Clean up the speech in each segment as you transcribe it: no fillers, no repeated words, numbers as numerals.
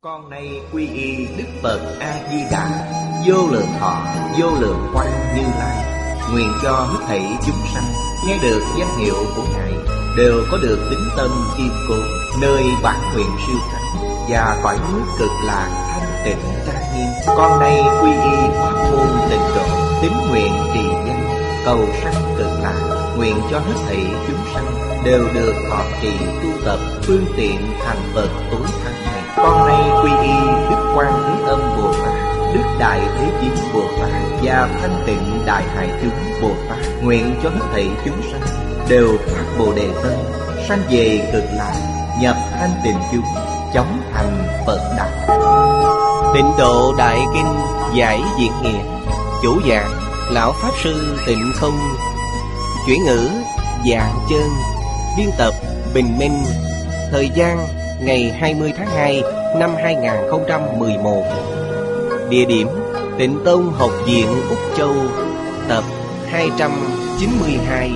Con nay quy y Đức Phật A Di Đà, vô lượng thọ vô lượng quang Như Lai. Nguyện cho hết thảy chúng sanh nghe được danh hiệu của Ngài đều có được tín tâm kiên cố, nơi bản nguyện siêu thắng và cõi nước cực lạc thanh tịnh trang nghiêm. Con nay quy y pháp môn Tịnh Độ, tín nguyện trì danh cầu sanh cực lạc. Nguyện cho hết thảy chúng sanh đều được thọ trì tu tập phương tiện thành Phật tối thắng này. Con nay quy y Đức Quan Thế Âm Bồ Tát, Đức Đại Thế Chí Bồ Tát và Thanh Tịnh Đại Hải Chúng Bồ Tát. Nguyện cho hết thảy chúng sanh đều phát Bồ Đề Tâm, sanh về cực lạc, nhập thanh tịnh chúng, chóng thành Phật đạo. Tịnh Độ Đại Kinh giải diễn nghĩa. Chủ giảng Lão Pháp Sư Tịnh Không. Chuyển ngữ Dạng Chân. Biên tập Bình Minh. Thời gian ngày 20 tháng 2 năm 2011. Địa điểm Tịnh Tông Học viện Úc Châu. Tập 292.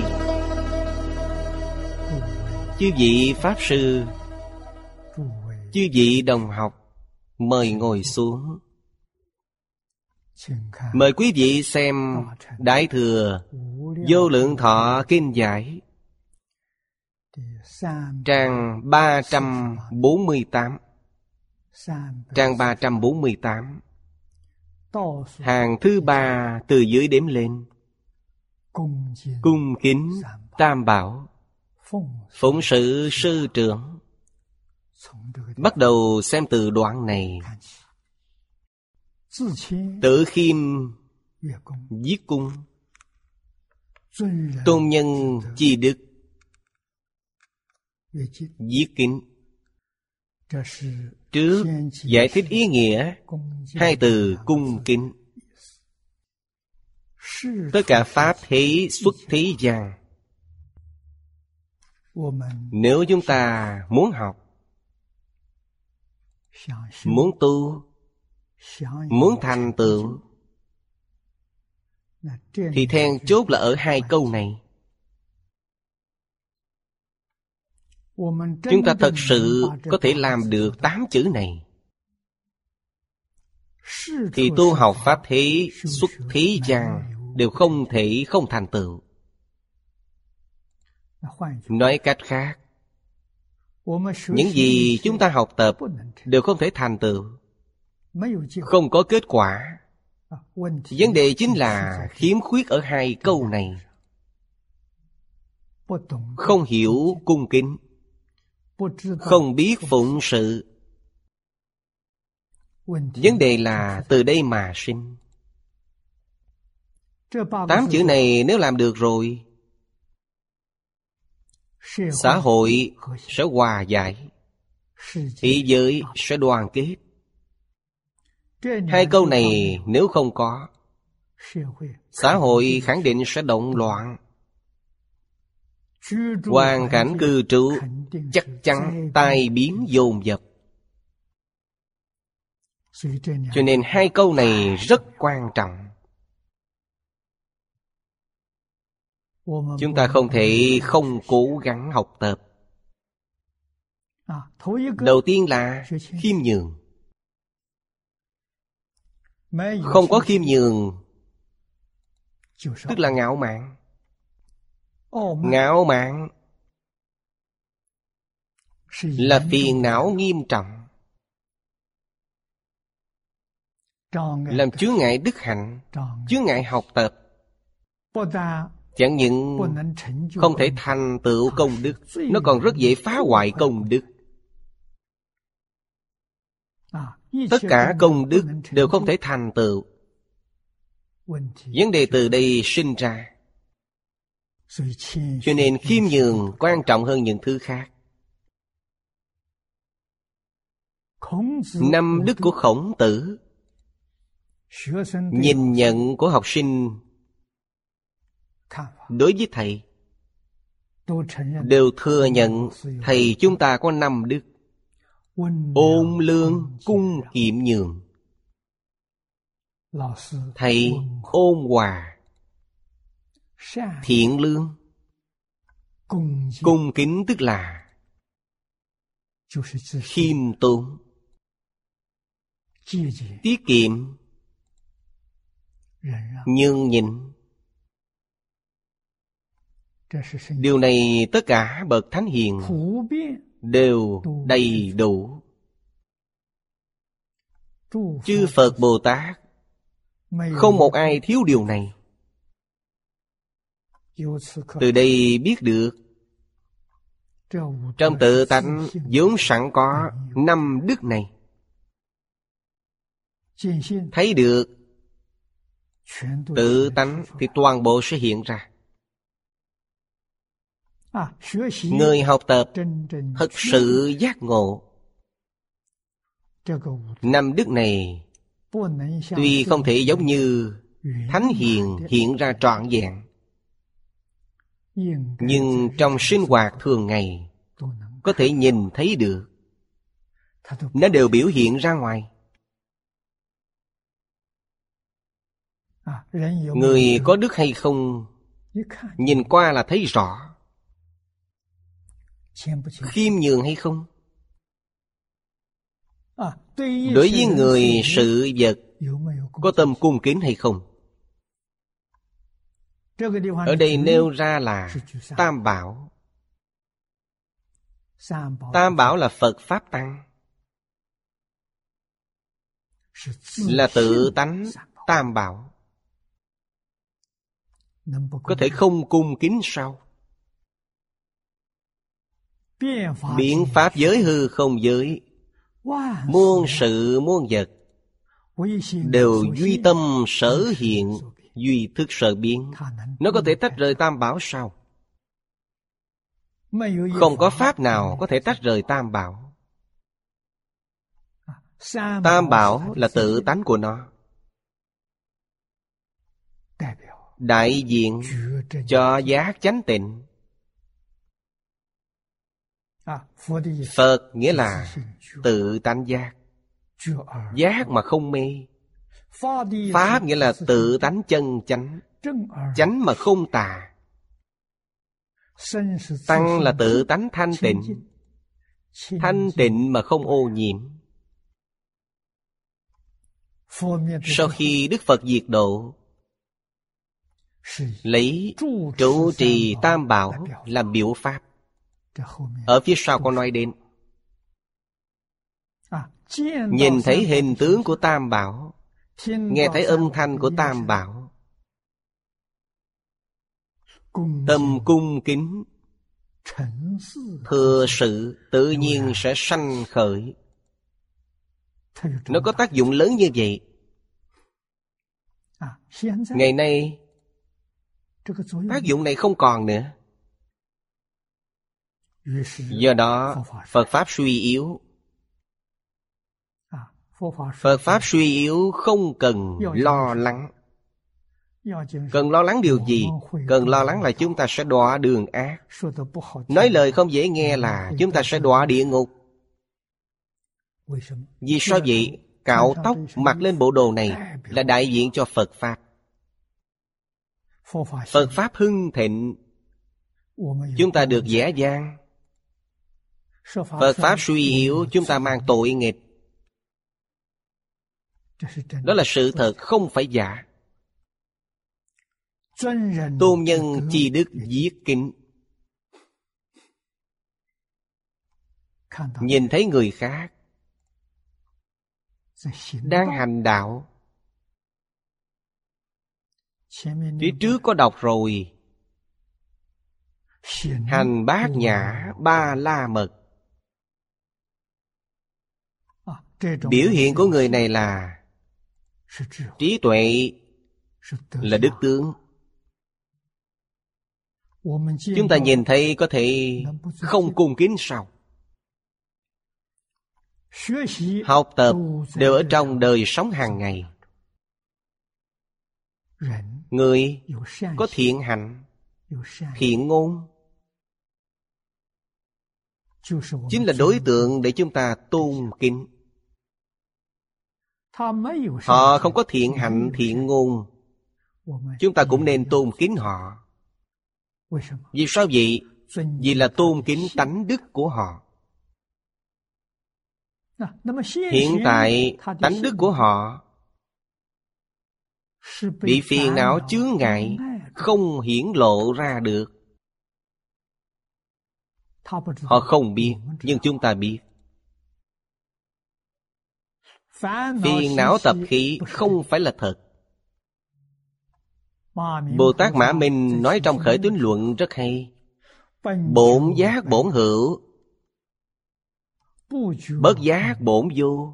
Chư vị Pháp Sư, chư vị đồng học, mời ngồi xuống. Mời quý vị xem Đại Thừa Vô Lượng Thọ Kinh Giải, trang 348. Trang 348, hàng thứ 3 từ dưới đếm lên. Cung kính Tam Bảo, phụng sự sư trưởng. Bắt đầu xem từ đoạn này. Tự khiêm viết cung, tôn nhân chi đức viết kính. Trước giải thích ý nghĩa hai từ cung kính. Tất cả pháp thế xuất thế gian, nếu chúng ta muốn học, muốn tu, muốn thành tựu, thì then chốt là ở hai câu này. Chúng ta thật sự có thể làm được 8 chữ này, thì tu học pháp thế xuất thế gian đều không thể không thành tựu. Nói cách khác, những gì chúng ta học tập đều không thể thành tựu, không có kết quả. Vấn đề chính là khiếm khuyết ở hai câu này. Không hiểu cung kính, không biết phụng sự. Vấn đề là từ đây mà sinh. 8 chữ này nếu làm được rồi, xã hội sẽ hòa giải, thế giới sẽ đoàn kết. Hai câu này nếu không có, xã hội khẳng định sẽ động loạn. Hoàn cảnh cư trú chắc chắn tai biến dồn dập. Cho nên hai câu này rất quan trọng. Chúng ta không thể không cố gắng học tập. Đầu tiên là khiêm nhường. Không có khiêm nhường tức là ngạo mạn. Ngạo mạn là phiền não nghiêm trọng, làm chướng ngại đức hạnh, chướng ngại học tập. Chẳng những không thể thành tựu công đức, nó còn rất dễ phá hoại công đức. Tất cả công đức đều không thể thành tựu. Vấn đề từ đây sinh ra. Cho nên khiêm nhường quan trọng hơn những thứ khác. 5 đức của Khổng Tử, nhìn nhận của học sinh đối với thầy, đều thừa nhận thầy chúng ta có 5 đức. Ôn lương cung kiệm nhường. Thầy ôn hòa, thiện lương. Cung kính tức là khiêm tốn. tiết kiệm, nhường nhịn. Điều này tất cả bậc thánh hiền đều đầy đủ. Chư Phật Bồ Tát không một ai thiếu điều này. Từ đây biết được trong tự tánh vốn sẵn có 5 đức này. Thấy được tự tánh thì toàn bộ sẽ hiện ra. Người học tập thật sự giác ngộ 5 đức này. Tuy không thể giống như thánh hiền hiện ra trọn vẹn, nhưng trong sinh hoạt thường ngày có thể nhìn thấy được. Nó đều biểu hiện ra ngoài. Người có đức hay không, nhìn qua là thấy rõ. Khiêm nhường hay không, đối với người sự vật có tâm cung kính hay không. Ở đây nêu ra là Tam Bảo. Tam Bảo là Phật Pháp Tăng, là tự tánh Tam Bảo. Có thể không cung kính sao? Biện pháp giới hư không giới, muôn sự muôn vật đều duy tâm sở hiện, duy thức sở biến. Nó có thể tách rời Tam Bảo sao? Không có pháp nào có thể tách rời Tam Bảo. Tam Bảo là tự tánh của nó, đại diện cho giác chánh tịnh. Phật nghĩa là tự tánh giác, giác mà không mê. Pháp nghĩa là tự tánh chân chánh, chánh mà không tà. Tăng là tự tánh thanh tịnh, thanh tịnh mà không ô nhiễm. Sau khi Đức Phật diệt độ, lấy trụ trì Tam Bảo làm biểu pháp. Ở phía sau có nói đến nhìn thấy hình tướng của Tam Bảo, nghe thấy âm thanh của Tam Bảo, tâm cung kính, thừa sự tự nhiên sẽ sanh khởi. Nó có tác dụng lớn như vậy. Ngày nay tác dụng này không còn nữa. Do đó Phật Pháp suy yếu. Phật Pháp suy yếu không cần lo lắng. Cần lo lắng điều gì? Cần lo lắng là chúng ta sẽ đọa đường ác. Nói lời không dễ nghe là chúng ta sẽ đọa địa ngục. Vì sao vậy? Cạo tóc mặc lên bộ đồ này là đại diện cho Phật Pháp. Phật Pháp hưng thịnh, chúng ta được dễ dàng. Phật Pháp suy yếu, chúng ta mang tội nghiệp. Đó là sự thật, không phải giả. Tôn nhân chi đức viết kính. Nhìn thấy người khác đang hành đạo, phía trước có đọc rồi, hành Bát Nhã Ba La Mật. Biểu hiện của người này là trí tuệ, là đức tướng. Chúng ta nhìn thấy có thể không cung kính sao? Học tập đều ở trong đời sống hàng ngày. Người có thiện hạnh, thiện ngôn, chính là đối tượng để chúng ta tôn kính. Họ không có thiện hạnh, thiện ngôn, chúng ta cũng nên tôn kính họ. Vì sao vậy? Vì là tôn kính tánh đức của họ. Hiện tại tánh đức của họ bị phiền não chướng ngại, không hiển lộ ra được. Họ không biết, nhưng chúng ta biết. Phiền não tập khí không phải là thật. Bồ Tát Mã Minh nói trong Khởi Tín Luận rất hay: bổn giác bổn hữu, bất giác bổn vô.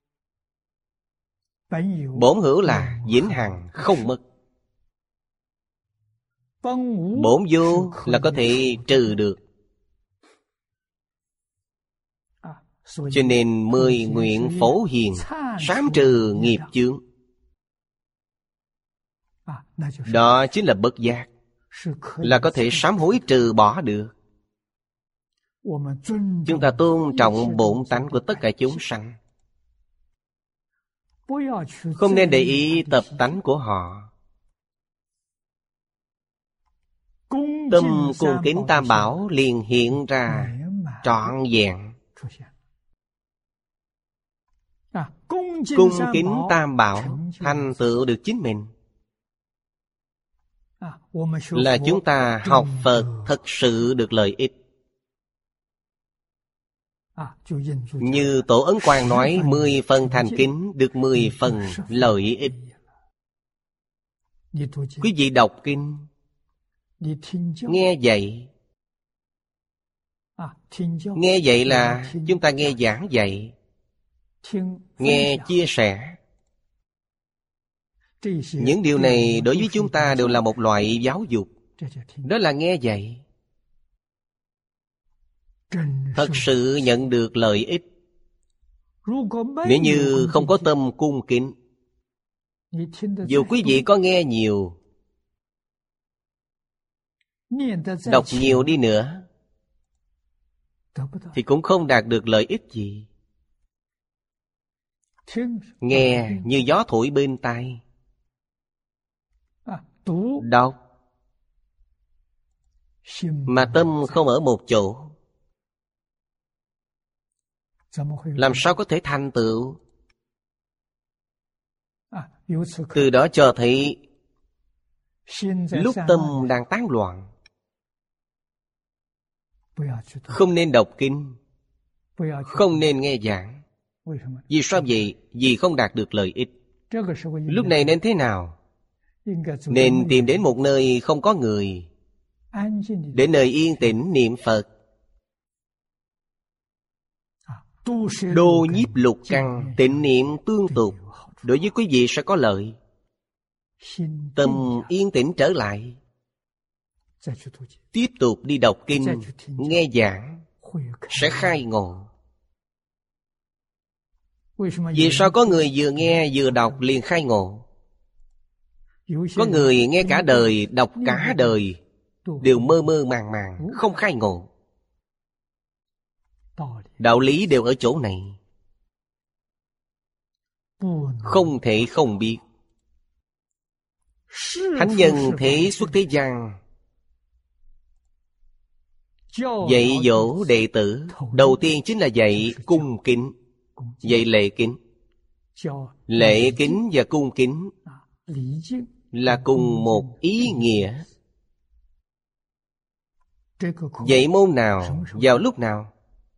Bổn hữu là vĩnh hằng không mất. Bổn vô là có thể trừ được. Cho nên 10 nguyện phổ hiền, sám trừ nghiệp chướng. Đó chính là bất giác, là có thể sám hối trừ bỏ được. Chúng ta tôn trọng bổn tánh của tất cả chúng sanh, không nên để ý tập tánh của họ. Tâm cung kính Tam Bảo liền hiện ra trọn vẹn. Cung kính Tam Bảo thành tựu được chính mình, là chúng ta học Phật thật sự được lợi ích. Như Tổ Ấn Quang nói, 10 phần thành kính được 10 phần lợi ích. Quý vị đọc kinh, nghe dạy. Nghe dạy là chúng ta nghe giảng dạy, nghe chia sẻ. Những điều này đối với chúng ta đều là một loại giáo dục. Đó là nghe dạy. Thật sự nhận được lợi ích. Nếu như không có tâm cung kính, dù quý vị có nghe nhiều, đọc nhiều đi nữa, thì cũng không đạt được lợi ích gì. Nghe như gió thổi bên tai, đọc mà tâm không ở một chỗ, làm sao có thể thành tựu? Từ đó cho thấy lúc tâm đang tán loạn, không nên đọc kinh, không nên nghe giảng. Vì sao vậy? Vì không đạt được lợi ích. Lúc này nên thế nào? Nên tìm đến một nơi không có người, đến nơi yên tĩnh niệm Phật. Đô nhiếp lục căn, tịnh niệm tương tục, đối với quý vị sẽ có lợi. Tâm yên tĩnh trở lại, tiếp tục đi đọc kinh, nghe giảng, sẽ khai ngộ. Vì sao có người vừa nghe vừa đọc liền khai ngộ? Có người nghe cả đời, đọc cả đời, đều mơ mơ màng màng, không khai ngộ. Đạo lý đều ở chỗ này, không thể không biết. Thánh nhân thế xuất thế gian, dạy dỗ đệ tử, đầu tiên chính là dạy cung kính, dạy lễ kính. Lễ kính và cung kính là cùng một ý nghĩa. Dạy môn nào, vào lúc nào?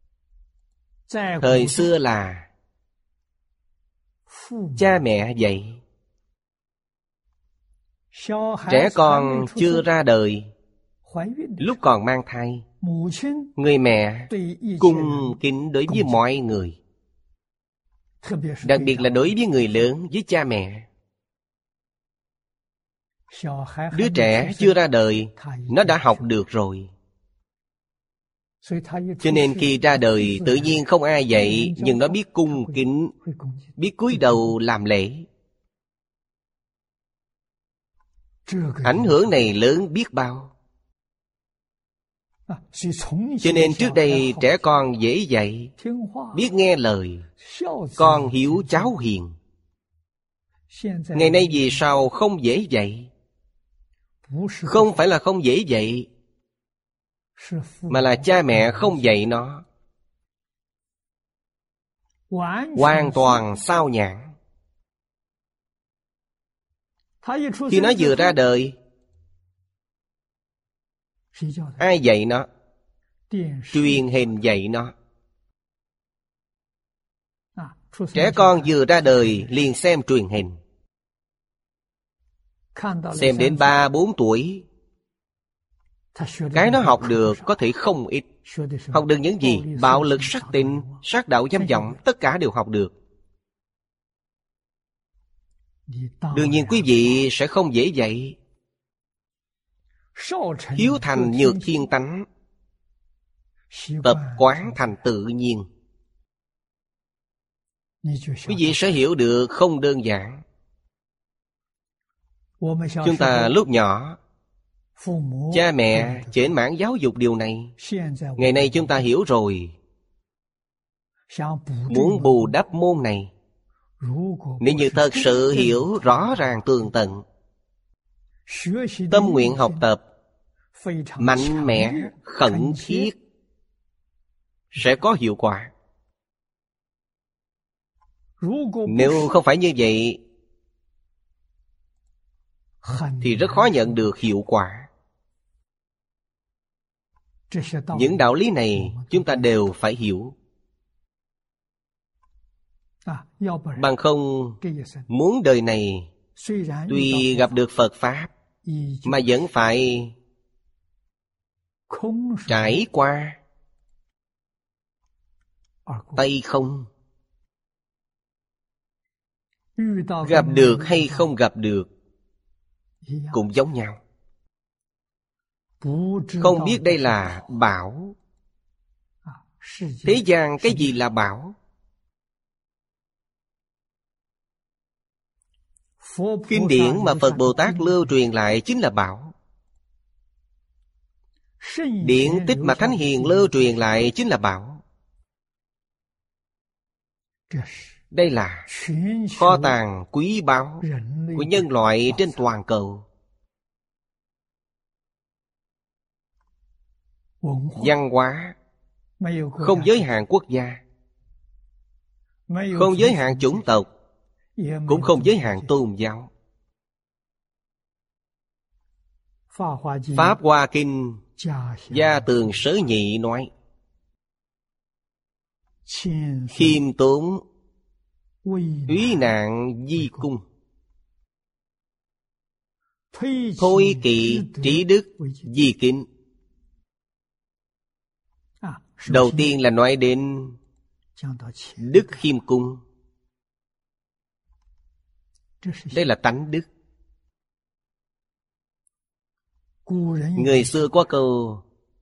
Thời xưa là cha mẹ dạy. Trẻ con chưa ra đời, lúc còn mang thai, người mẹ cung kính đối với mọi người, đặc biệt là đối với người lớn, với cha mẹ. Đứa trẻ chưa ra đời, nó đã học được rồi. Cho nên khi ra đời tự nhiên không ai dạy, nhưng nó biết cung kính, biết cúi đầu làm lễ. Ảnh hưởng này lớn biết bao. Cho nên trước đây trẻ con dễ dạy, biết nghe lời, con hiếu cháu hiền. Ngày nay vì sao không dễ dạy? Không phải là không dễ dạy, mà là cha mẹ không dạy nó. hoàn toàn sao nhãng. Khi nó vừa ra đời, ai dạy nó? Truyền hình dạy nó. Trẻ con vừa ra đời liền xem truyền hình. Xem đến 3-4 tuổi, cái nó học được có thể không ít. Học được những gì? Bạo lực, sắc tình, sát đạo, dâm vọng, tất cả đều học được. Đương nhiên quý vị sẽ không dễ dạy. Hiếu thành nhược thiên tánh, tập quán thành tự nhiên. Quý vị sẽ hiểu được không đơn giản. Chúng ta lúc nhỏ, cha mẹ chểnh mãn giáo dục điều này. Ngày nay chúng ta hiểu rồi, muốn bù đắp môn này, nếu như thật sự hiểu rõ ràng tường tận, tâm nguyện học tập mạnh mẽ, khẩn thiết, sẽ có hiệu quả. Nếu không phải như vậy thì rất khó nhận được hiệu quả. Những đạo lý này chúng ta đều phải hiểu. Bằng không, muốn đời này tuy gặp được Phật Pháp mà vẫn phải trải qua tay không. Gặp được hay không gặp được cũng giống nhau. Không biết đây là bảo. Thế gian cái gì là bảo? Kinh điển mà Phật Bồ Tát lưu truyền lại chính là bảo. Điển tích mà Thánh Hiền lưu truyền lại chính là bảo. Đây là kho tàng quý báu của nhân loại trên toàn cầu. Văn hóa không giới hạn quốc gia, không giới hạn chủng tộc, cũng không giới hạn tôn giáo. Pháp Hoa Kinh Gia Tường Sớ Nhị nói: khiêm tốn úy nạn di cung, thôi kỵ trí đức di kính. Đầu tiên là nói đến đức khiêm cung. Đây là tánh đức. Người xưa có câu: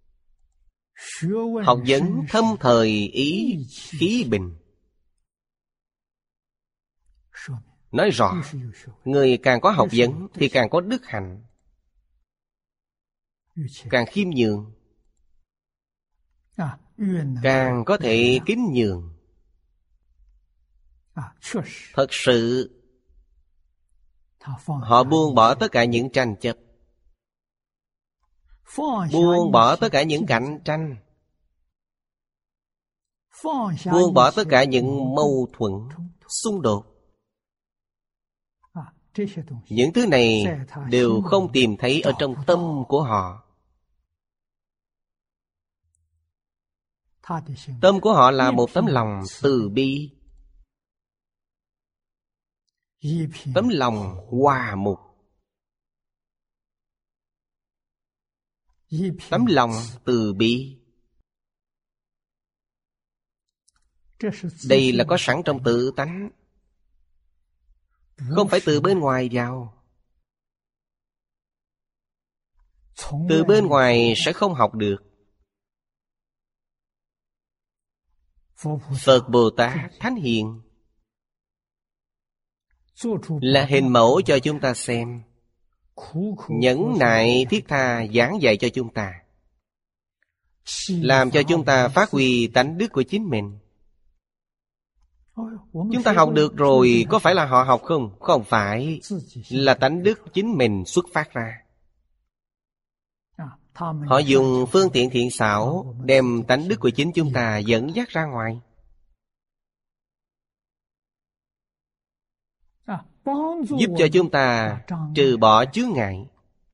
học vấn thâm thời ý khí bình. Nói rõ, người càng có học vấn thì càng có đức hạnh, càng khiêm nhường, càng có thể kính nhường. Thật sự họ buông bỏ tất cả những tranh chấp, buông bỏ tất cả những cạnh tranh, buông bỏ tất cả những mâu thuẫn, xung đột. Những thứ này đều không tìm thấy ở trong tâm của họ. Tâm của họ là một tấm lòng từ bi, tấm lòng hòa mục, tấm lòng từ bi. Đây là có sẵn trong tự tánh, không phải từ bên ngoài vào. Từ bên ngoài sẽ không học được. Phật Bồ Tát Thánh Hiền là hình mẫu cho chúng ta xem, nhẫn nại thiết tha giảng dạy cho chúng ta, làm cho chúng ta phát huy tánh đức của chính mình. Chúng ta học được rồi, có phải là họ học không? Không phải, là tánh đức chính mình xuất phát ra. Họ dùng phương tiện thiện xảo đem tánh đức của chính chúng ta dẫn dắt ra ngoài. giúp cho chúng ta trừ bỏ chướng ngại.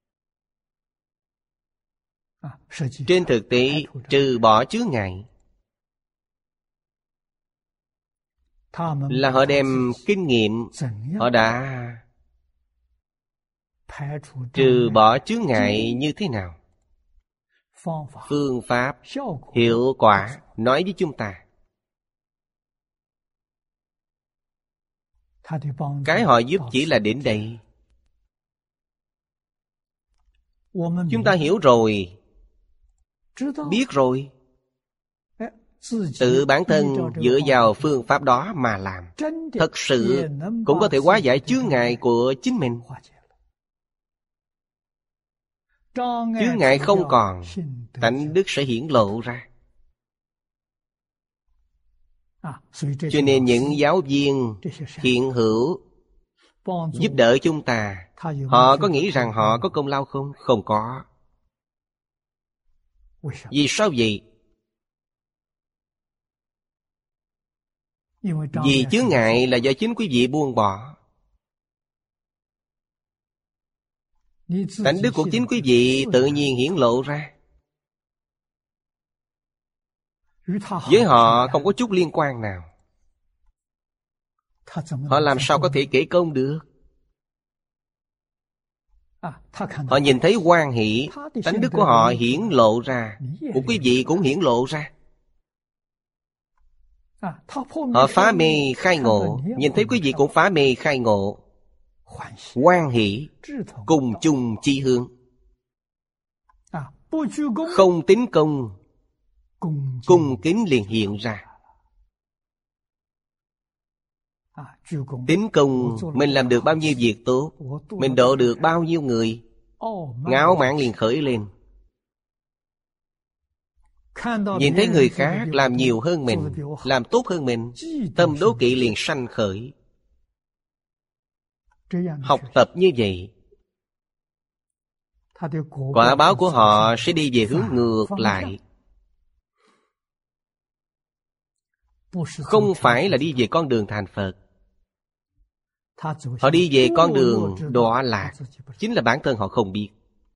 Trên thực tế, trừ bỏ chướng ngại là họ đem kinh nghiệm, họ đã trừ bỏ chướng ngại như thế nào. Phương pháp, hiệu quả nói với chúng ta. Cái họ giúp chỉ là đến đây. Chúng ta hiểu rồi, biết rồi, tự bản thân dựa vào phương pháp đó mà làm, thật sự cũng có thể hóa giải chướng ngại của chính mình. Chướng ngại không còn, tánh đức sẽ hiển lộ ra. Cho nên những giáo viên hiện hữu giúp đỡ chúng ta, họ có nghĩ rằng họ có công lao không? Không có. Vì sao vậy? Vì chướng ngại là do chính quý vị buông bỏ. Tánh đức của chính quý vị tự nhiên hiển lộ ra. Với họ không có chút liên quan nào. Họ làm sao có thể kể công được? Họ nhìn thấy hoan hỷ, tánh đức của họ hiển lộ ra, của quý vị cũng hiển lộ ra. Họ phá mê khai ngộ, nhìn thấy quý vị cũng phá mê khai ngộ, hoan hỷ, cùng chung chi hướng. Không tính công, cung kính liền hiện ra. Tính công, mình làm được bao nhiêu việc tốt, mình độ được bao nhiêu người, ngạo mạn liền khởi lên. Nhìn thấy người khác làm nhiều hơn mình, làm tốt hơn mình, tâm đố kỵ liền sanh khởi. Học tập như vậy, quả báo của họ sẽ đi về hướng ngược lại. Không phải là đi về con đường thành Phật. Họ đi về con đường đọa lạc, chính là bản thân họ không biết.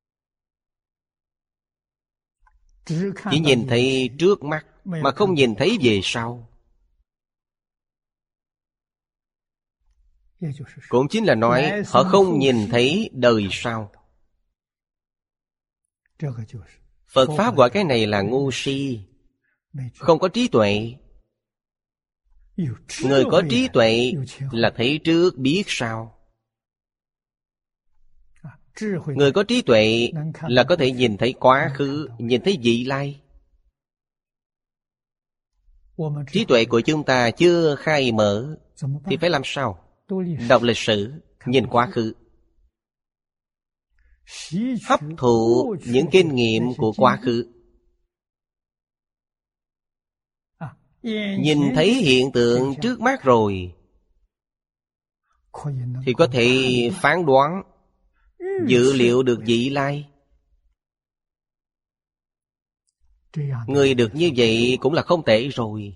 Chỉ nhìn thấy trước mắt mà không nhìn thấy về sau. Cũng chính là nói họ không nhìn thấy đời sau. Phật Pháp gọi cái này là ngu si, không có trí tuệ. Người có trí tuệ là thấy trước biết sau. Người có trí tuệ là có thể nhìn thấy quá khứ, nhìn thấy vị lai. Trí tuệ của chúng ta chưa khai mở thì phải làm sao? Đọc lịch sử, nhìn quá khứ, hấp thụ những kinh nghiệm của quá khứ. Nhìn thấy hiện tượng trước mắt rồi thì có thể phán đoán, dự liệu được vị lai. Người được như vậy cũng là không tệ rồi.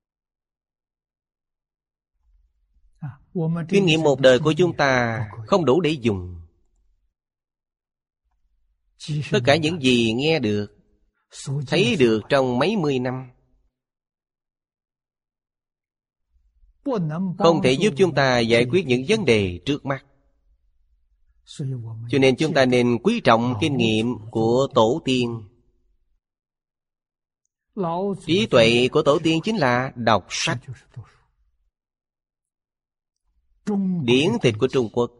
Kinh nghiệm một đời của chúng ta không đủ để dùng. Tất cả những gì nghe được, thấy được trong mấy mươi năm không thể giúp chúng ta giải quyết những vấn đề trước mắt. Cho nên chúng ta nên quý trọng kinh nghiệm của tổ tiên. Trí tuệ của tổ tiên chính là đọc sách. Điển tịch của Trung Quốc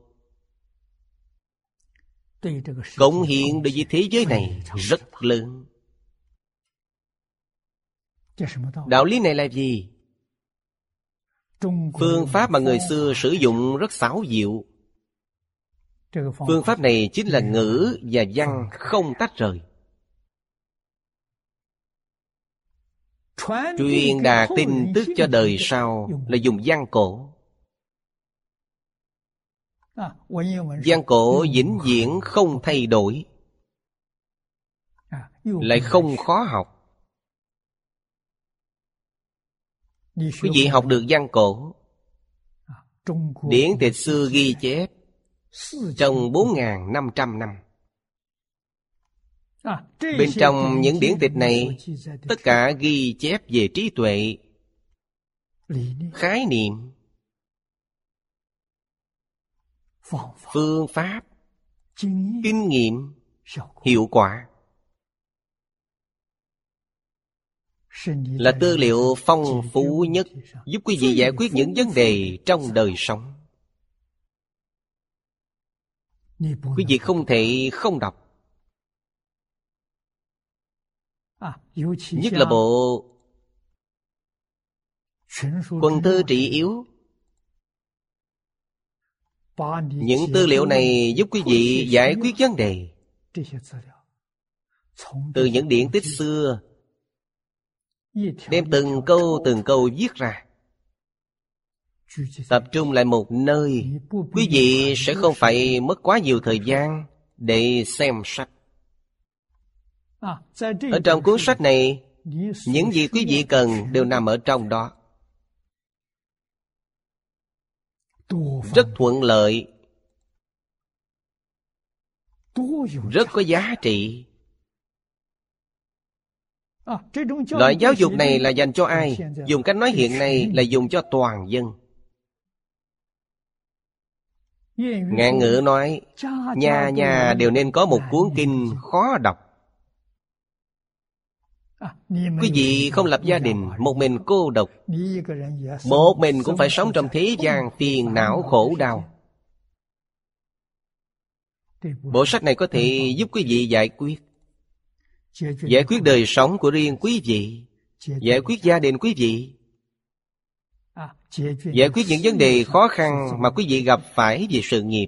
cống hiến đối với thế giới này rất lớn. Đạo lý này là gì? Phương pháp mà người xưa sử dụng rất xảo diệu. Phương pháp này chính là ngữ và văn không tách rời. Truyền đạt tin tức cho đời sau là dùng văn cổ. Văn cổ vĩnh viễn không thay đổi, lại không khó học. Quý vị học được văn cổ, Điển tịch xưa ghi chép trong 4.500 năm. Bên trong những điển tịch này, tất cả ghi chép về trí tuệ, khái niệm, phương pháp, kinh nghiệm, hiệu quả, là tư liệu phong phú nhất, giúp quý vị giải quyết những vấn đề trong đời sống. Quý vị không thể không đọc. Nhất là bộ Quần Thơ Trị Yếu. Những tư liệu này giúp quý vị giải quyết vấn đề. Từ những điển tích xưa, đem từng câu viết ra, tập trung lại một nơi. Quý vị sẽ không phải mất quá nhiều thời gian để xem sách. Ở trong cuốn sách này, những gì quý vị cần đều nằm ở trong đó. Rất thuận lợi, rất có giá trị. Loại giáo dục này là dành cho ai? Dùng cách nói hiện nay là dùng cho toàn dân. Ngạn ngữ nói, nhà nhà đều nên có một cuốn kinh khó đọc. Quý vị không lập gia đình, một mình cô độc, một mình cũng phải sống trong thế gian phiền não khổ đau. Bộ sách này có thể giúp quý vị giải quyết đời sống của riêng quý vị, giải quyết gia đình quý vị, giải quyết những vấn đề khó khăn mà quý vị gặp phải về sự nghiệp.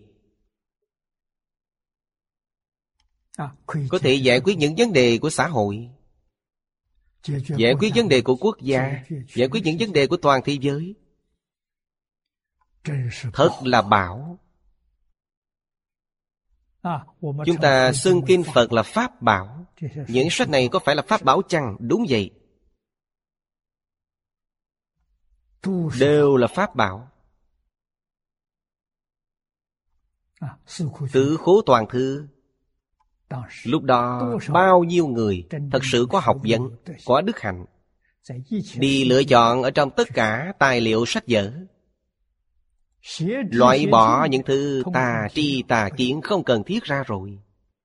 Có thể giải quyết những vấn đề của xã hội, giải quyết vấn đề của quốc gia, giải quyết những vấn đề của toàn thế giới. Thật là bảo. Chúng ta xưng kinh Phật là pháp bảo. Những sách này có phải là pháp bảo chăng? Đúng vậy, đều là pháp bảo. Tứ Khố Toàn Thư, lúc đó bao nhiêu người thật sự có học vấn, có đức hạnh, đi lựa chọn ở trong tất cả tài liệu sách vở, loại bỏ những thứ tà tri tà kiến không cần thiết ra rồi.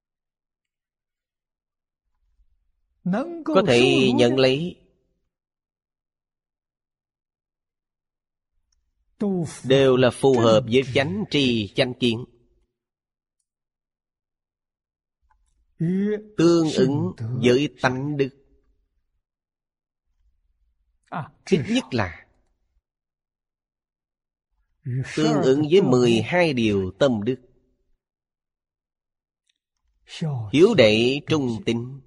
Có thể nhận lấy, đều là phù hợp với chánh tri chánh kiến, tương ứng với tánh đức. Ít nhất là tương ứng với 12 điều tâm đức: hiếu đệ trung tín,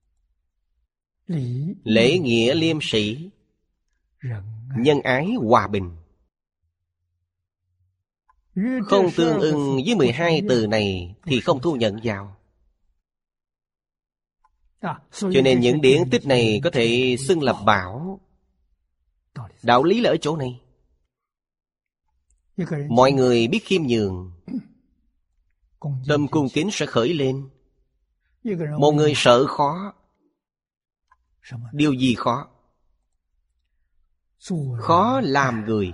lễ nghĩa liêm sĩ, nhân ái hòa bình. Không tương ưng với 12 từ này thì không thu nhận vào. Cho nên những điển tích này có thể xưng là bảo. Đạo lý là ở chỗ này. Mọi người biết khiêm nhường, tâm cung kính sẽ khởi lên. Một người sợ khó. Điều gì khó? Khó làm người,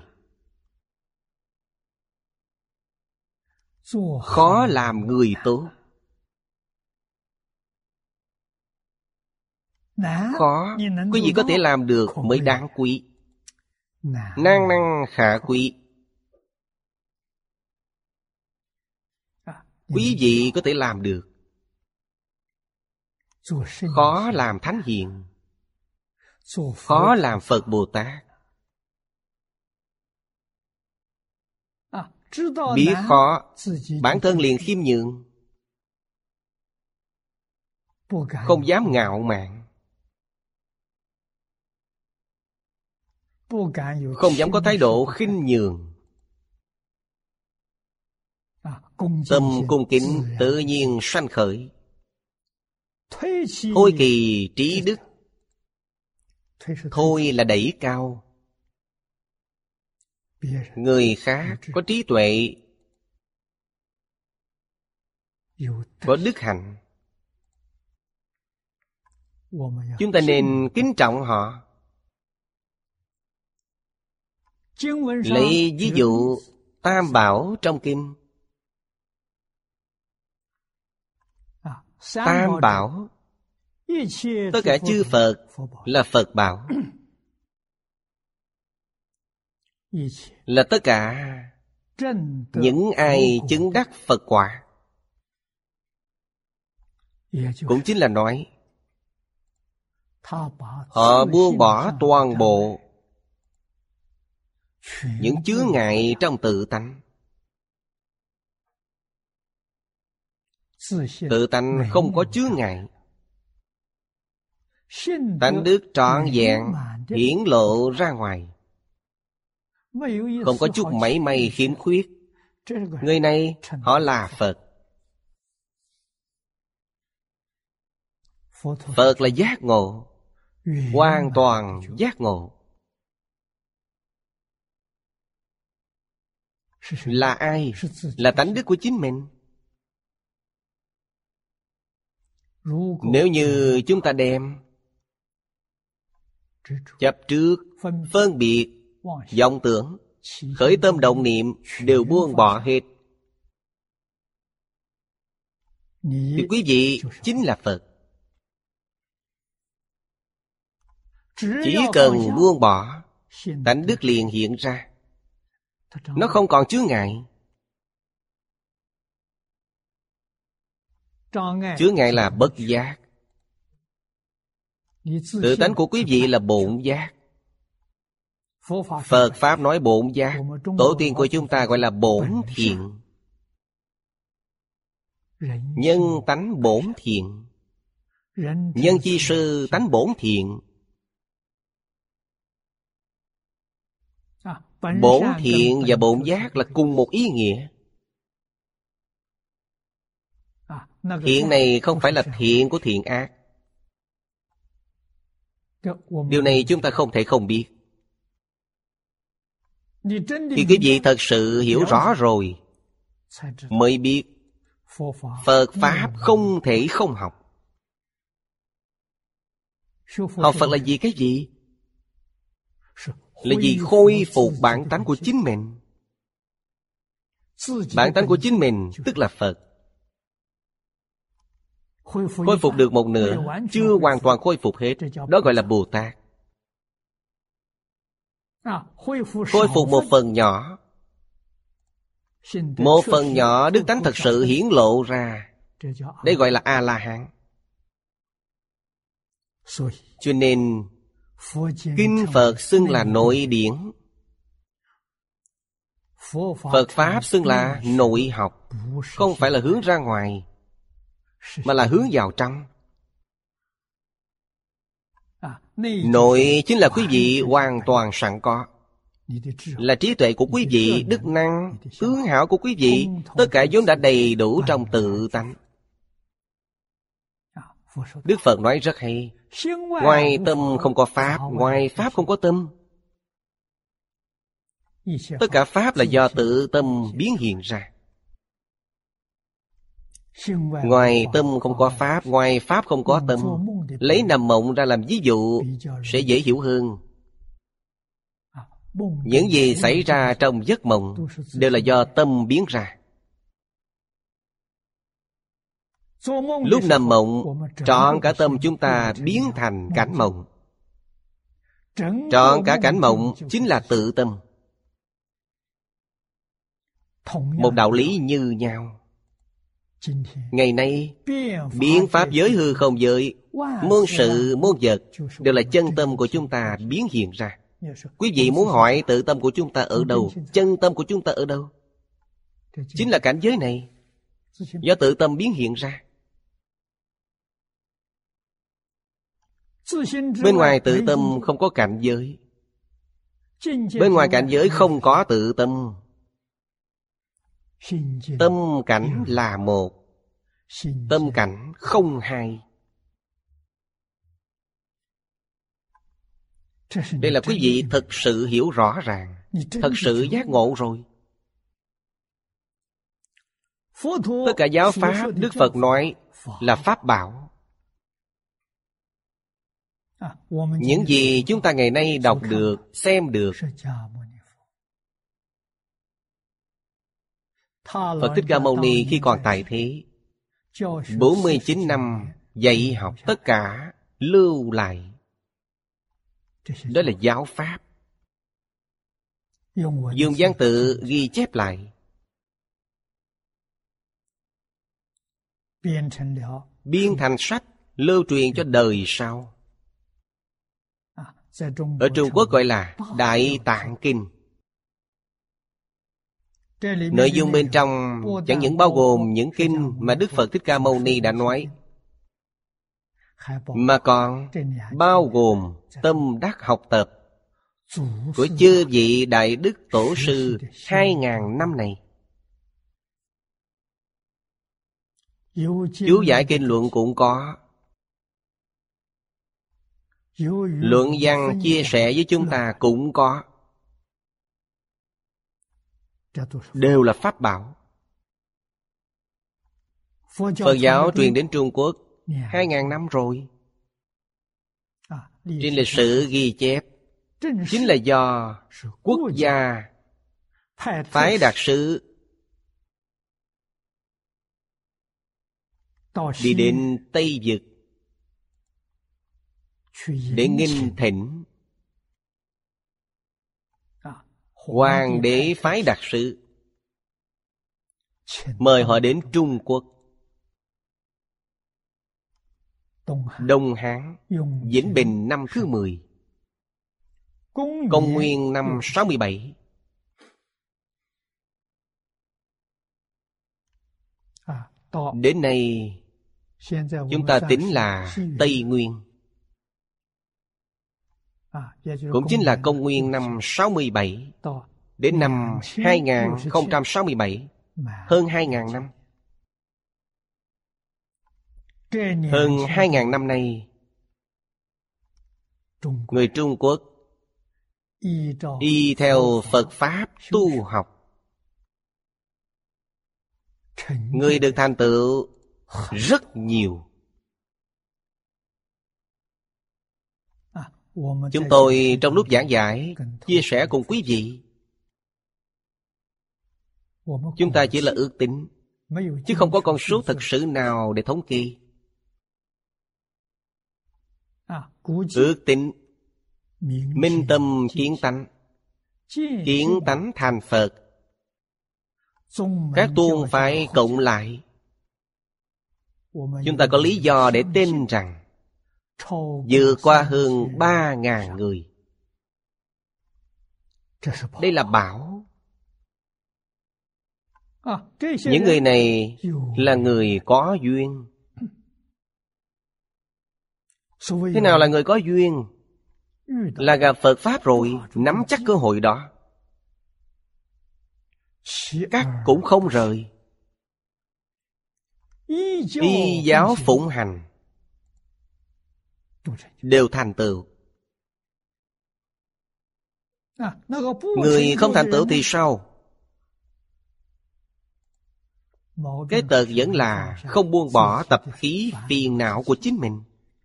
khó làm người tốt. Khó, quý vị có thể làm được mới đáng quý. Nan năng khả quý. Quý vị có thể làm được. Khó làm thánh hiền, khó làm Phật Bồ Tát. Biết khó, bản thân liền khiêm nhường, không dám ngạo mạn, không dám có thái độ khinh nhường. Tâm cung kính tự nhiên sanh khởi. Thôi kỳ trí đức. Thôi là đẩy cao, người khác có trí tuệ, có đức hạnh, chúng ta nên kính trọng họ. Lấy ví dụ Tam Bảo trong kinh. Tam Bảo, tất cả chư Phật là Phật bảo, là tất cả những ai chứng đắc Phật quả. Cũng chính là nói họ buông bỏ toàn bộ những chướng ngại trong tự tánh. Tự tánh không có chướng ngại, tánh đức trọn vẹn hiển lộ ra ngoài, không có chút mảy may khiếm khuyết. Người này họ là Phật. Phật là giác ngộ, hoàn toàn giác ngộ. Là ai? Là tánh đức của chính mình. Nếu như chúng ta đem chấp trước, phân biệt, vọng tưởng, khởi tâm động niệm đều buông bỏ hết, thì quý vị chính là Phật. Chỉ cần buông bỏ, tánh đức liền hiện ra. Nó không còn chướng ngại. Chướng ngại là bất giác. Tự tánh của quý vị là bổn giác. Phật Pháp nói bổn giác, tổ tiên của chúng ta gọi là bổn thiện. Nhân tánh bổn thiện, nhân chi sư tánh bổn thiện. Bổn thiện và bổn giác là cùng một ý nghĩa. Thiện này không phải là thiện của thiện ác. Điều này chúng ta không thể không biết. Khi quý vị thật sự hiểu rõ rồi, mới biết Phật Pháp không thể không học. Học Phật là vì cái gì? Là vì khôi phục bản tánh của chính mình. Bản tánh của chính mình tức là Phật. Khôi phục được một nửa, chưa hoàn toàn khôi phục hết, đó gọi là Bồ Tát. Khôi phục một phần nhỏ, một phần nhỏ đức tánh thật sự hiển lộ ra, đây gọi là A-la-hán. Cho nên kinh Phật xưng là nội điển, Phật Pháp xưng là nội học. Không phải là hướng ra ngoài, mà là hướng vào trong. Nội chính là quý vị hoàn toàn sẵn có, là trí tuệ của quý vị, đức năng, tướng hảo của quý vị, tất cả vốn đã đầy đủ trong tự tánh. Đức Phật nói rất hay, ngoài tâm không có Pháp, ngoài Pháp không có tâm. Tất cả Pháp là do tự tâm biến hiện ra. Ngoài tâm không có Pháp, ngoài Pháp không có tâm. Lấy nằm mộng ra làm ví dụ sẽ dễ hiểu hơn. Những gì xảy ra trong giấc mộng đều là do tâm biến ra. Lúc nằm mộng, trọn cả tâm chúng ta biến thành cảnh mộng. Trọn cả cảnh mộng chính là tự tâm. Một đạo lý như nhau. Ngày nay, biến pháp giới hư không giới, muôn sự muôn vật đều là chân tâm của chúng ta biến hiện ra. Quý vị muốn hỏi tự tâm của chúng ta ở đâu, chân tâm của chúng ta ở đâu? Chính là cảnh giới này, do tự tâm biến hiện ra. Bên ngoài tự tâm không có cảnh giới. Bên ngoài cảnh giới không có tự tâm. Tâm cảnh là một, tâm cảnh không hai. Đây là quý vị thực sự hiểu rõ ràng. thật sự giác ngộ rồi. Tất cả giáo pháp Đức Phật nói là pháp bảo. Những gì chúng ta ngày nay đọc được, xem được, Phật Thích Ca Mâu Ni khi còn tại thế 49 năm dạy học tất cả lưu lại. Đó là giáo pháp. Dùng văn tự ghi chép lại, biên thành sách lưu truyền cho đời sau. Ở Trung Quốc gọi là Đại Tạng Kinh. Nội dung bên trong chẳng những bao gồm những kinh mà Đức Phật Thích Ca Mâu Ni đã nói, mà còn bao gồm tâm đắc học tập của chư vị Đại Đức Tổ sư 2.000 năm này. Chú giải kinh luận cũng có, luận văn chia sẻ với chúng ta cũng có. Đều là pháp bảo. Phật giáo truyền đến Trung Quốc 2.000 năm rồi. Trên lịch sử ghi chép chính là do quốc gia phái đặc sứ đi đến Tây Vực để nghinh thỉnh. Hoàng đế phái đặc sứ mời họ đến Trung Quốc. Đông Hán, Vĩnh Bình năm thứ 10, Công nguyên năm 67. Đến nay chúng ta tính là Tây Nguyên, cũng chính là công nguyên năm 67 đến năm 2067, hơn 2.000 năm. Hơn 2.000 năm nay, người Trung Quốc y theo Phật Pháp tu học. Người được thành tựu rất nhiều. Chúng tôi trong lúc giảng giải chia sẻ cùng quý vị. Chúng ta chỉ là ước tính, chứ không có con số thực sự nào để thống kê. Ước tính, minh tâm kiến tánh, kiến tánh thành Phật. Các tôn phái cộng lại, chúng ta có lý do để tin rằng vượt qua hơn 3.000 người. Đây là bảo. Những người này là người có duyên. Thế nào là người có duyên? Là gặp Phật Pháp rồi, nắm chắc cơ hội đó, cắt cũng không rời. Y giáo phụng hành đều thành tựu. Người không thành tựu thì sao? Cái tật vẫn là không buông bỏ tập khí phiền não của chính mình.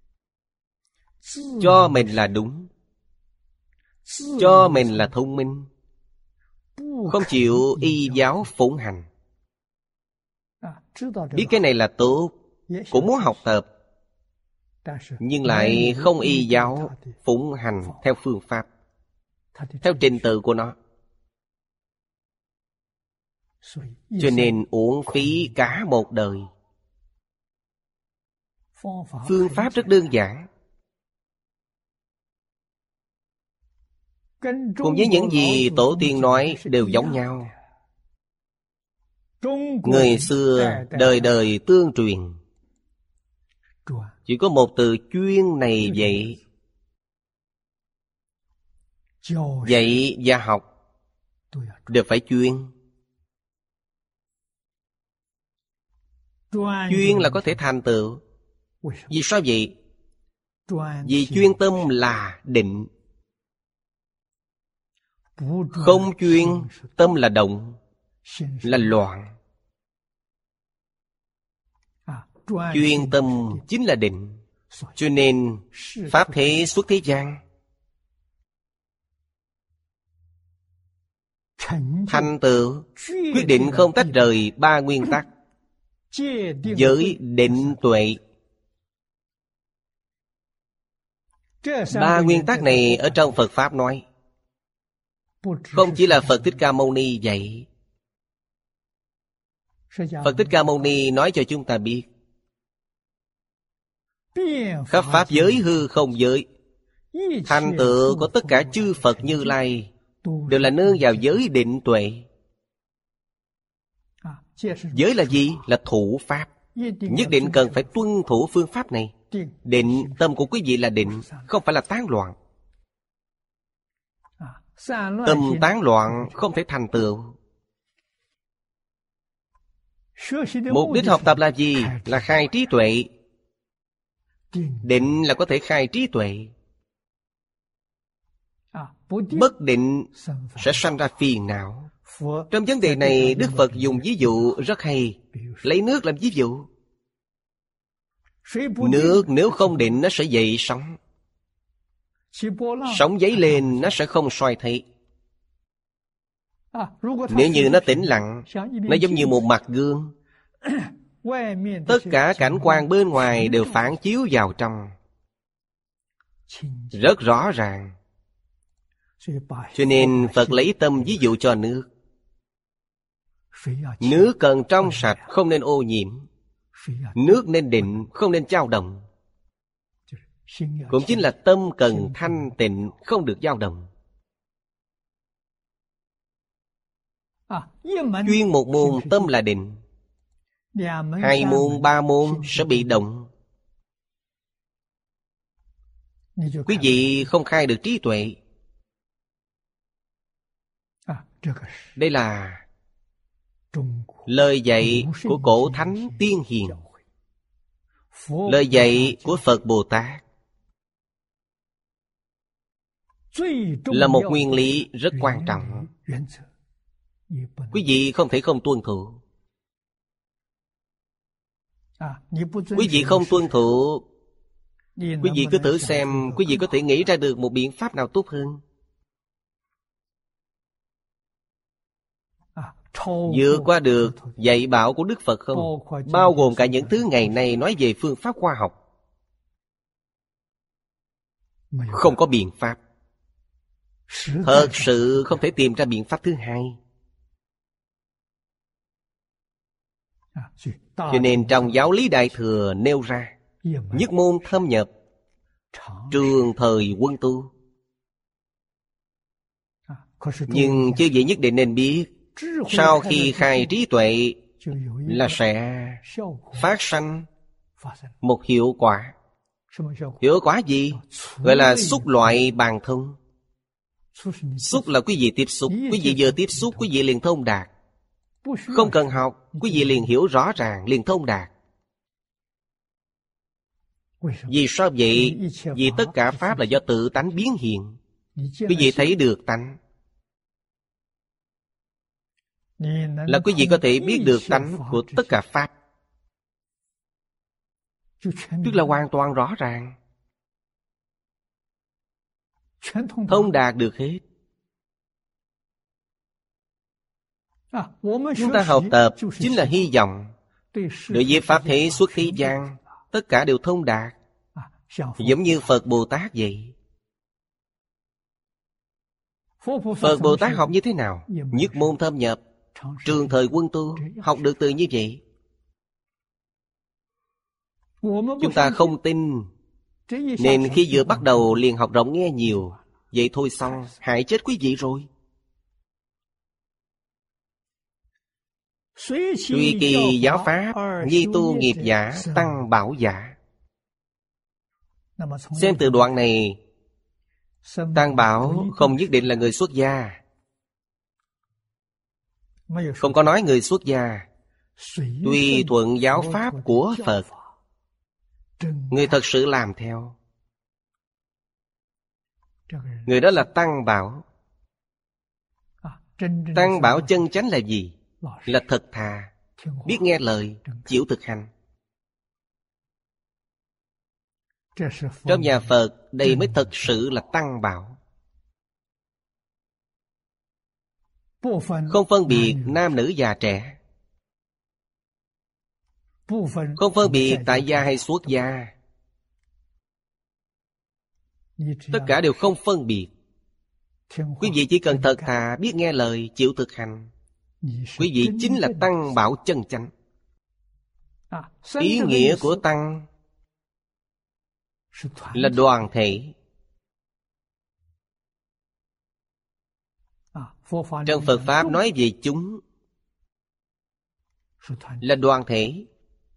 Cho mình là đúng, cho mình là thông minh, không chịu y giáo phụng hành. Biết cái này là tốt, cũng muốn học tập, nhưng lại không y giáo phụng hành theo phương pháp, theo trình tự của nó. Cho nên uổng phí cả một đời. Phương pháp rất đơn giản, cùng với những gì tổ tiên nói đều giống nhau. Người xưa đời đời tương truyền, chỉ có một từ chuyên này vậy. Dạy và học đều phải chuyên. Chuyên là có thể thành tựu. Vì sao vậy? Vì chuyên tâm là định. Không chuyên, tâm là động, là loạn. Chuyên tâm chính là định. Cho nên pháp thế xuất thế gian, thành tựu quyết định không tách rời ba nguyên tắc: giới, định, tuệ. Ba nguyên tắc này ở trong Phật Pháp nói, không chỉ là Phật Thích Ca Mâu Ni dạy. Phật Thích Ca Mâu Ni nói cho chúng ta biết, khắp pháp giới hư không giới, thành tựu của tất cả chư Phật Như Lai đều là nương vào giới định tuệ. Giới là gì? Là thủ pháp. Nhất định cần phải tuân thủ phương pháp này. Định, tâm của quý vị là định, không phải là tán loạn. Tâm tán loạn không thể thành tựu. Mục đích học tập là gì? Là khai trí tuệ. Định là có thể khai trí tuệ. Bất định sẽ sanh ra phiền não. Trong vấn đề này, Đức Phật dùng ví dụ rất hay. Lấy nước làm ví dụ. Nước nếu không định nó sẽ dậy sóng. Sóng dấy lên nó sẽ không xoay thấy. Nếu như nó tĩnh lặng, nó giống như một mặt gương. Tất cả cảnh quan bên ngoài đều phản chiếu vào trong, rất rõ ràng. Cho nên Phật lấy tâm ví dụ cho nước. Nước cần trong sạch, không nên ô nhiễm. Nước nên định, không nên dao động. Cũng chính là tâm cần thanh tịnh, không được dao động. Chuyên một môn tâm là định, hai môn, ba môn sẽ bị động. Quý vị không khai được trí tuệ. Đây là lời dạy của cổ thánh tiên hiền, lời dạy của Phật Bồ Tát, là một nguyên lý rất quan trọng. Quý vị không thể không tuân thủ. Quý vị không tuân thủ, quý vị cứ thử xem quý vị có thể nghĩ ra được một biện pháp nào tốt hơn. Vượt qua được dạy bảo của Đức Phật không? Bao gồm cả những thứ ngày nay nói về phương pháp khoa học. Không có biện pháp. Thật sự không thể tìm ra biện pháp thứ hai. Cho nên trong giáo lý Đại Thừa nêu ra nhất môn thâm nhập, trường thời quân tu. Nhưng chư vị nhất định nên biết, sau khi khai trí tuệ là sẽ phát sanh một hiệu quả. Hiệu quả gì? Gọi là xúc loại bàn thông. Xúc là quý vị tiếp xúc. Quý vị vừa tiếp xúc, quý vị liền thông đạt. Không cần học, quý vị liền hiểu rõ ràng, liền thông đạt. Vì sao vậy? Vì tất cả pháp là do tự tánh biến hiện. Quý vị thấy được tánh, là quý vị có thể biết được tánh của tất cả pháp. Tức là hoàn toàn rõ ràng, thông đạt được hết. Chúng ta học tập chính là hy vọng đối với pháp thế xuất thế gian, tất cả đều thông đạt, giống như Phật Bồ Tát vậy. Phật Bồ Tát học như thế nào? Nhất môn thâm nhập, trường thời quân tu, học được từ như vậy. Chúng ta không tin, nên khi vừa bắt đầu liền học rộng nghe nhiều. Vậy thôi xong, hại chết quý vị rồi. Tùy kỳ giáo pháp, nhi tu nghiệp giả, tăng bảo giả. Xem từ đoạn này, tăng bảo không nhất định là người xuất gia. Không có nói người xuất gia. Tùy thuận giáo pháp của Phật, người thật sự làm theo, người đó là tăng bảo. Tăng bảo chân chánh là gì? Là thật thà, biết nghe lời, chịu thực hành. Trong nhà Phật, đây mới thật sự là tăng bảo. Không phân biệt nam nữ già trẻ, không phân biệt tại gia hay xuất gia, tất cả đều không phân biệt. Quý vị chỉ cần thật thà, biết nghe lời, chịu thực hành, quý vị chính là tăng bảo chân chánh. Ý nghĩa của tăng là đoàn thể. Trong Phật Pháp nói về chúng là đoàn thể.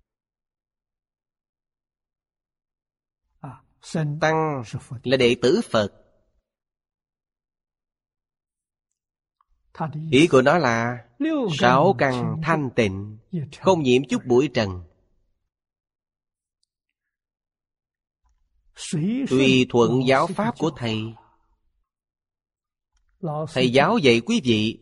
Tăng là đệ tử Phật. Ý của nó là 6 căn thanh tịnh, không nhiễm chút bụi trần. Tùy thuận giáo pháp của Thầy. Thầy giáo dạy quý vị,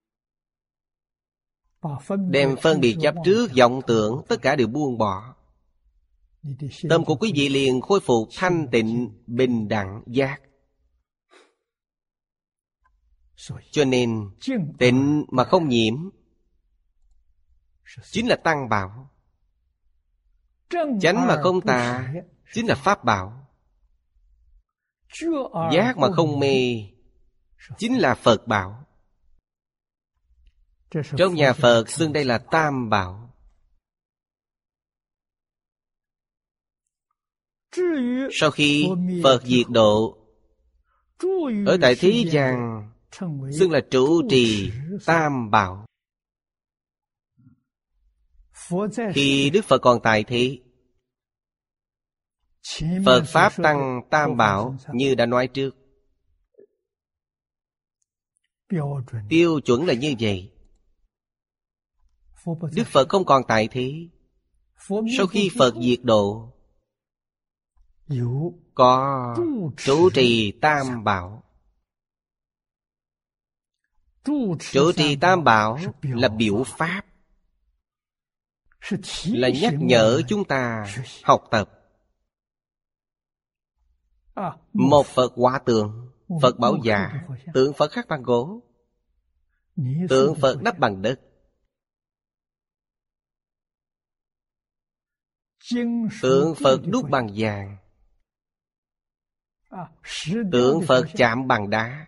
đem phân biệt chấp trước, vọng tưởng, tất cả đều buông bỏ. Tâm của quý vị liền khôi phục thanh tịnh, bình đẳng, giác. Cho nên tịnh mà không nhiễm chính là tăng bảo. Chánh mà không tà chính là pháp bảo. Giác mà không mê chính là Phật bảo. Trong nhà Phật xưng đây là tam bảo. Sau khi Phật diệt độ, ở tại thế gian xưng là trụ trì tam bảo. Khi Đức Phật còn tại thế, Phật Pháp tăng tam bảo như đã nói trước. Tiêu chuẩn là như vậy. Đức Phật không còn tại thế. Sau khi Phật diệt độ, có trụ trì tam bảo. Trụ trì tam bảo là biểu pháp, là nhắc nhở chúng ta học tập. Một Phật hóa tượng, Phật bảo giả, tượng Phật khắc bằng gỗ, tượng Phật đắp bằng đất, tượng Phật đúc bằng vàng, tượng Phật chạm bằng đá,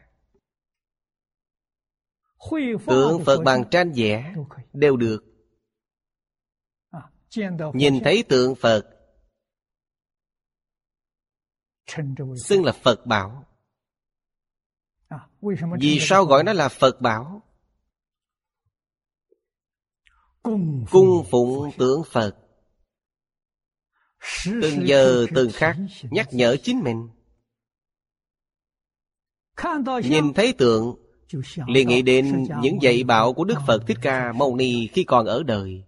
tượng Phật bằng tranh vẽ đều được. Nhìn thấy tượng Phật xưng là Phật bảo. Vì sao gọi nó là Phật bảo? Cung phụng tượng Phật, từng giờ từng khắc nhắc nhở chính mình. Nhìn thấy tượng liền nghĩ đến những dạy bảo của Đức Phật Thích Ca Mâu Ni khi còn ở đời.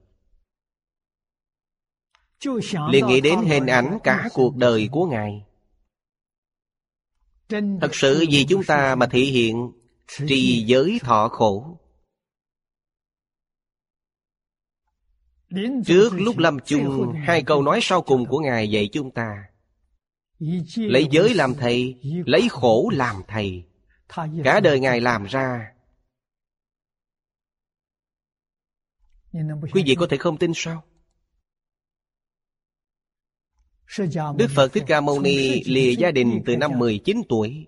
Liền nghĩ đến hình ảnh cả cuộc đời của Ngài. Thật sự vì chúng ta mà thể hiện trì giới thọ khổ. Trước lúc lâm chung, 2 câu nói sau cùng của Ngài dạy chúng ta: lấy giới làm thầy, lấy khổ làm thầy. Cả đời Ngài làm ra. Quý vị có thể không tin sao? Đức Phật Thích Ca Mâu Ni lìa gia đình từ năm 19 tuổi,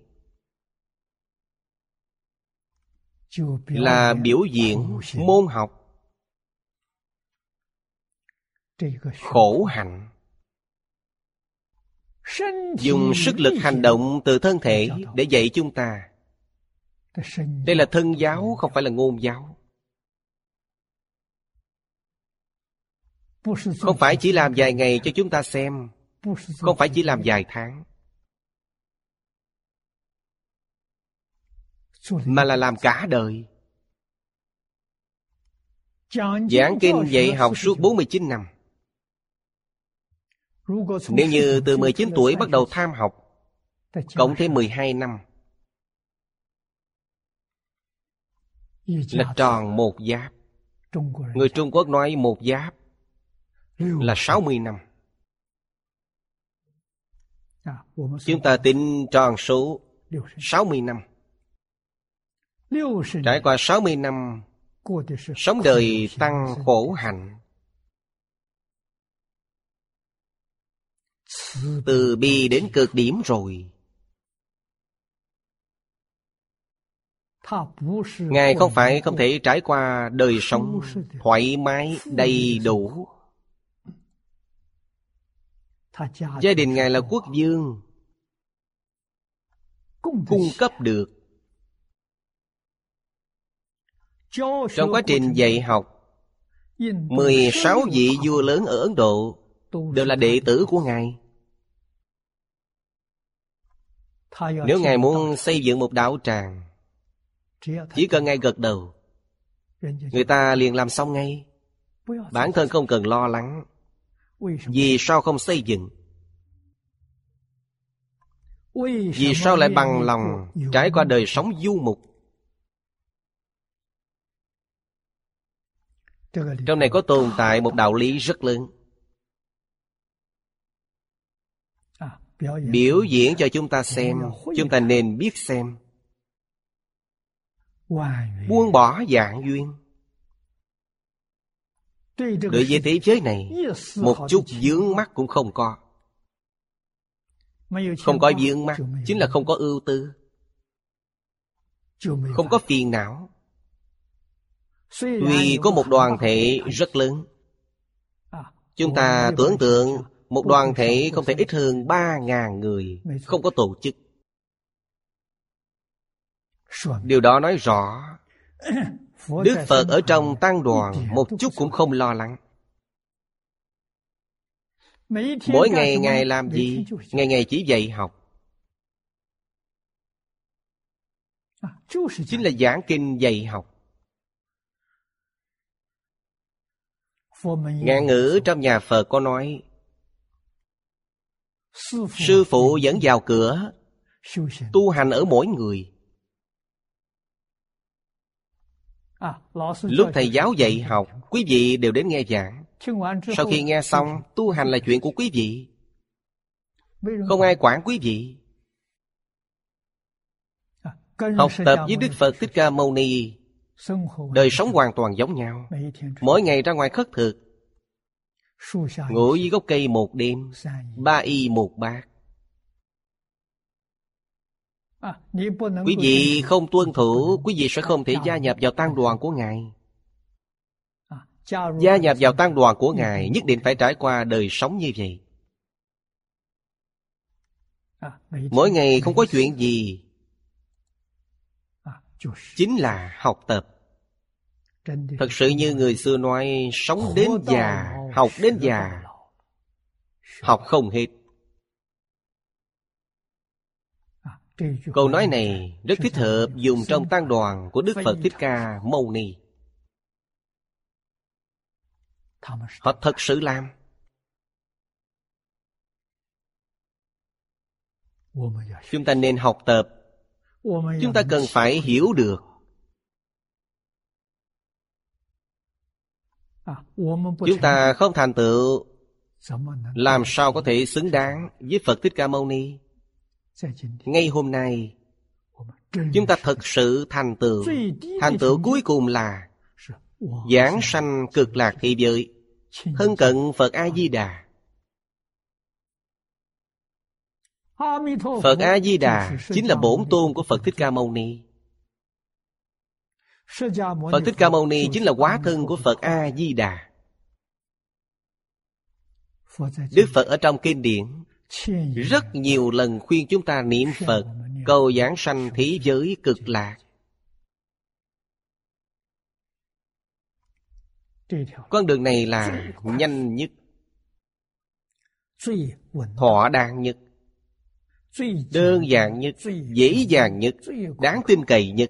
là biểu diễn môn học khổ hạnh, dùng sức lực hành động từ thân thể để dạy chúng ta. Đây là thân giáo, không phải là ngôn giáo. Không phải chỉ làm vài ngày cho chúng ta xem, không phải chỉ làm vài tháng, mà là làm cả đời. Giảng kinh dạy học suốt 49 năm. Nếu như từ 19 tuổi bắt đầu tham học, cộng thêm 12 năm, là tròn một giáp. Người Trung Quốc nói một giáp là 60 năm. Chúng ta tính tròn số 60 năm. Trải qua 60 năm sống đời tăng khổ hạnh, từ bi đến cực điểm rồi. Ngài không phải không thể trải qua đời sống thoải mái đầy đủ. Gia đình Ngài là quốc vương, cung cấp được. Trong quá trình dạy học, 16 vị vua lớn ở Ấn Độ đều là đệ tử của Ngài. Nếu Ngài muốn xây dựng một đạo tràng, chỉ cần Ngài gật đầu, người ta liền làm xong ngay. Bản thân không cần lo lắng. Vì sao không xây dựng? Vì sao lại bằng lòng trải qua đời sống du mục? Trong này có tồn tại một đạo lý rất lớn. Biểu diễn cho chúng ta xem. Chúng ta nên biết xem. Buông bỏ vạn duyên. Đối với thế giới này, một chút vướng mắc cũng không có. Không có vướng mắc chính là không có ưu tư, không có phiền não. Tuy có một đoàn thể rất lớn, chúng ta tưởng tượng một đoàn thể không thể ít hơn 3.000 người, không có tổ chức. Điều đó nói rõ Đức Phật ở trong tăng đoàn một chút cũng không lo lắng. Mỗi ngày Ngài làm gì? Ngày chỉ dạy học. Chính là giảng kinh dạy học. Ngạn ngữ trong nhà Phật có nói: sư phụ dẫn vào cửa, tu hành ở mỗi người. Lúc thầy giáo dạy học, quý vị đều đến nghe giảng. Sau khi nghe xong, tu hành là chuyện của quý vị, không ai quản quý vị. Học tập với Đức Phật Thích Ca Mâu Ni, đời sống hoàn toàn giống nhau. Mỗi ngày ra ngoài khất thực, ngủ dưới gốc cây một đêm, 3 y 1 bát. Quý vị không tuân thủ, quý vị sẽ không thể gia nhập vào tăng đoàn của Ngài. Gia nhập vào tăng đoàn của Ngài nhất định phải trải qua đời sống như vậy. Mỗi ngày không có chuyện gì, chính là học tập. Thật sự như người xưa nói, sống đến già, học đến già, học không hết. Câu nói này rất thích hợp dùng trong tăng đoàn của Đức Phật Thích Ca Mâu Ni. Họ thật sự làm. Chúng ta nên học tập. Chúng ta cần phải hiểu được. Chúng ta không thành tựu, làm sao có thể xứng đáng với Phật Thích Ca Mâu Ni? Ngay hôm nay, chúng ta thật sự thành tựu. Thành tựu cuối cùng là giảng sanh cực lạc thế giới, thân cận Phật A-di-đà. Phật A-di-đà chính là bổn tôn của Phật Thích Ca Mâu Ni. Phật Thích Ca Mâu Ni chính là hóa thân của Phật A-di-đà. Đức Phật ở trong kinh điển rất nhiều lần khuyên chúng ta niệm Phật, cầu giảng sanh thế giới cực lạc. Con đường này là nhanh nhất, thỏa đáng nhất, đơn giản nhất, dễ dàng nhất, đáng tin cậy nhất.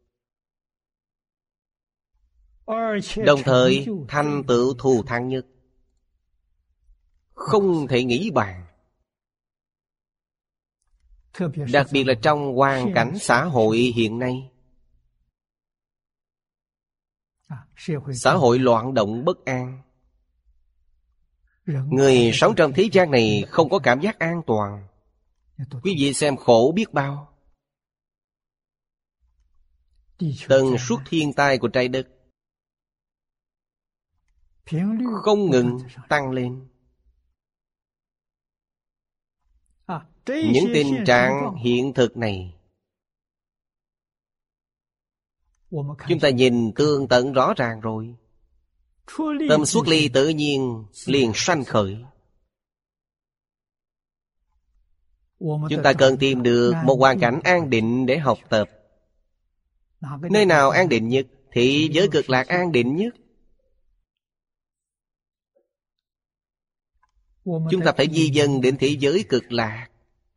Đồng thời thành tựu thù thắng nhất, không thể nghĩ bàn. Đặc biệt là trong hoàn cảnh xã hội hiện nay, Xã hội loạn động bất an. Người sống trong thế gian này không có cảm giác an toàn. Quý vị xem khổ biết bao. Tần suất thiên tai của trái đất không ngừng tăng lên. Những tình trạng hiện thực này chúng ta nhìn tường tận rõ ràng rồi. Tâm xuất ly tự nhiên liền sanh khởi. Chúng ta cần tìm được một hoàn cảnh an định để học tập. Nơi nào an định nhất? Thì giới cực lạc an định nhất. Chúng ta phải di dân đến thế giới cực lạc.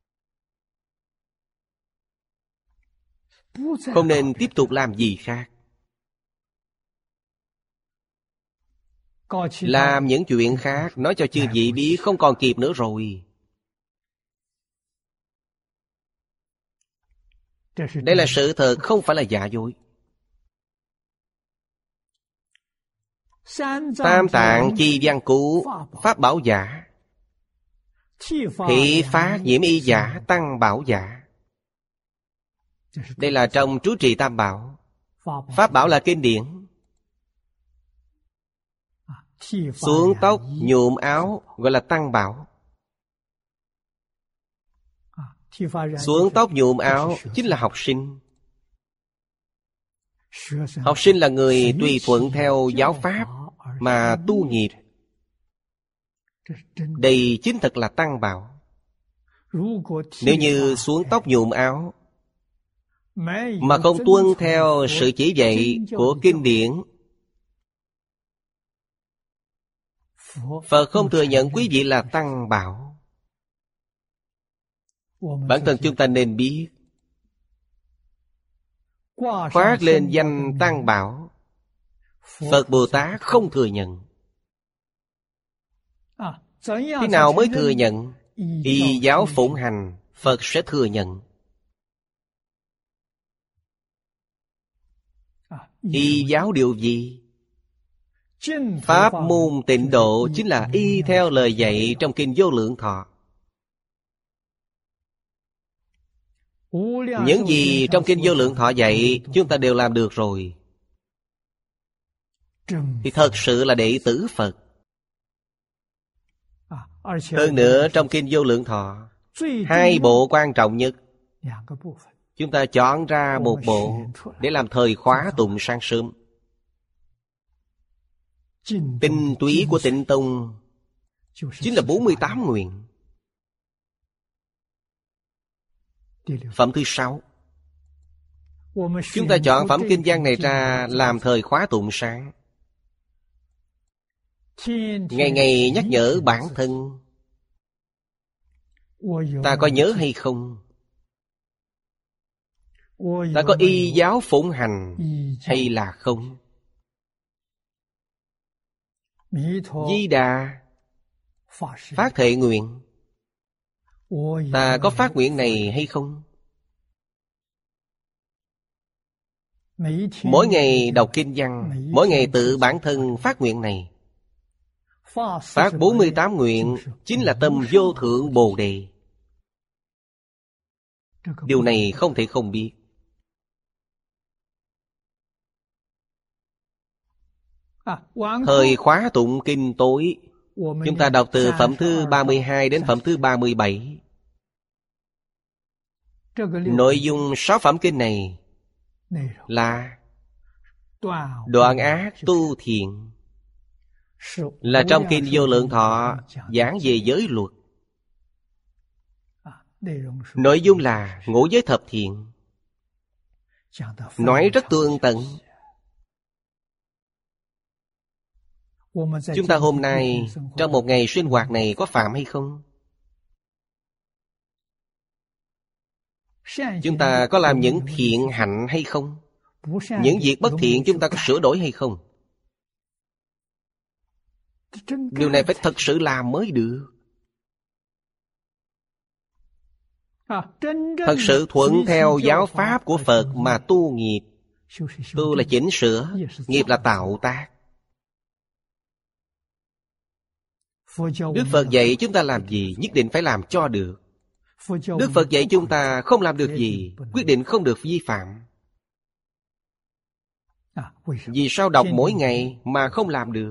Không nên tiếp tục làm gì khác. Làm những chuyện khác nói cho chư vị biết không còn kịp nữa rồi. Đây là sự thật, không phải là giả dối. Tam tạng chi văn cú, pháp bảo giả, thị phá nhiễm y giả, tăng bảo giả. Đây là trong chú trì tam bảo. Pháp bảo là kinh điển. Xuống tóc, nhuộm áo gọi là tăng bảo. Xuống tóc nhuộm áo chính là học sinh. Học sinh là người tùy thuận theo giáo pháp mà tu nghiệp. Đây chính thật là tăng bảo. Nếu như xuống tóc nhuộm áo mà không tuân theo sự chỉ dạy của kinh điển, Phật không thừa nhận quý vị là tăng bảo. Bản thân chúng ta nên biết, khoác lên danh tăng bảo, Phật Bồ Tát không thừa nhận. Thế nào mới thừa nhận? Y giáo phụng hành, Phật sẽ thừa nhận. Y giáo điều gì? Pháp môn tịnh độ chính là y theo lời dạy trong Kinh Vô Lượng Thọ. Những gì trong Kinh Vô Lượng Thọ dạy chúng ta đều làm được rồi, thì thật sự là đệ tử Phật. Hơn nữa trong Kinh Vô Lượng Thọ, hai bộ quan trọng nhất, chúng ta chọn ra một bộ để làm thời khóa tụng sáng sớm. Tinh túy của Tịnh Tông chính là 48 nguyện. Phẩm thứ 6, chúng ta chọn phẩm kinh văn này ra làm thời khóa tụng sáng, ngày ngày nhắc nhở bản thân. Ta có nhớ hay không? Ta có y giáo phụng hành hay là không? Di Đà phát thệ nguyện, ta có phát nguyện này hay không? Mỗi ngày đọc kinh văn, mỗi ngày tự bản thân phát nguyện này. Phát 48 nguyện chính là tâm vô thượng Bồ Đề. Điều này không thể không biết. Thời khóa tụng kinh tối, chúng ta đọc từ phẩm thứ 32 đến phẩm thứ 37. Nội dung 6 phẩm kinh này là đoạn ác tu thiện, là trong Kinh Vô Lượng Thọ giảng về giới luật. Nội dung là ngũ giới thập thiện, nói rất tường tận. Chúng ta hôm nay trong một ngày sinh hoạt này có phạm hay không? Chúng ta có làm những thiện hạnh hay không? Những việc bất thiện chúng ta có sửa đổi hay không? Điều này phải thật sự làm mới được. Thật sự thuận theo giáo pháp của Phật mà tu nghiệp, Tu là chỉnh sửa, nghiệp là tạo tác. Đức Phật dạy chúng ta làm gì nhất định phải làm cho được. Đức Phật dạy chúng ta không làm được gì quyết định không được vi phạm. Vì sao đọc mỗi ngày mà không làm được?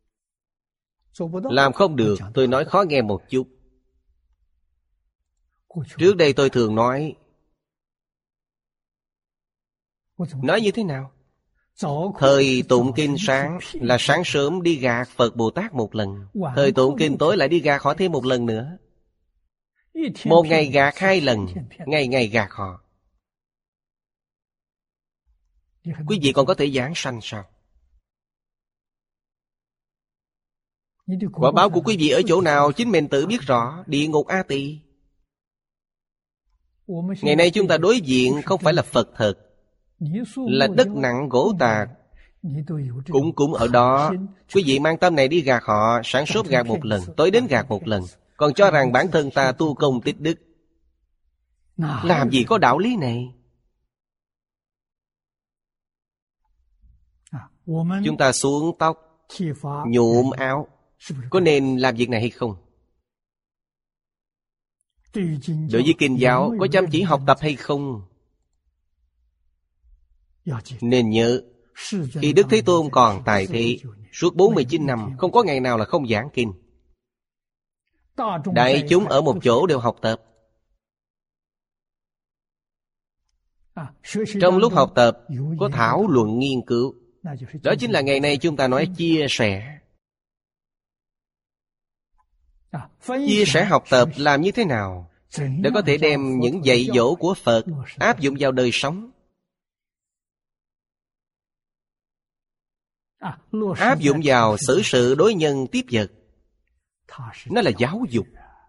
Làm không được, tôi nói khó nghe một chút. Trước đây tôi thường nói như thế nào? Thời tụng kinh sáng là sáng sớm đi gạt Phật Bồ Tát một lần, thời tụng kinh tối lại đi gạt họ thêm một lần nữa. Một ngày gạt 2 lần, ngày ngày gạt họ. Quý vị còn có thể giảng sanh sao? Quả báo của quý vị ở chỗ nào chính mình tự biết rõ. Địa ngục A Tỳ. Ngày nay chúng ta đối diện không phải là Phật thật, là đất nặng gỗ tạc. Cũng ở đó. Quý vị mang tâm này đi gạt họ, sáng sớm gạt một lần, tối đến gạt một lần, còn cho rằng bản thân ta tu công tích đức. Làm gì có đạo lý này? Chúng ta xuống tóc, nhuộm áo, có nên làm việc này hay không? Đối với kinh giáo có chăm chỉ học tập hay không? Nên nhớ, khi Đức Thế Tôn còn tại thế, suốt 49 năm không có ngày nào là không giảng kinh. Đại chúng ở một chỗ đều học tập. Trong lúc học tập có thảo luận nghiên cứu. Đó chính là ngày nay chúng ta nói chia sẻ. Chia sẻ học tập làm như thế nào để có thể đem những dạy dỗ của Phật áp dụng vào đời sống? Áp dụng vào xử sự đối nhân tiếp vật. Nó là giáo dục.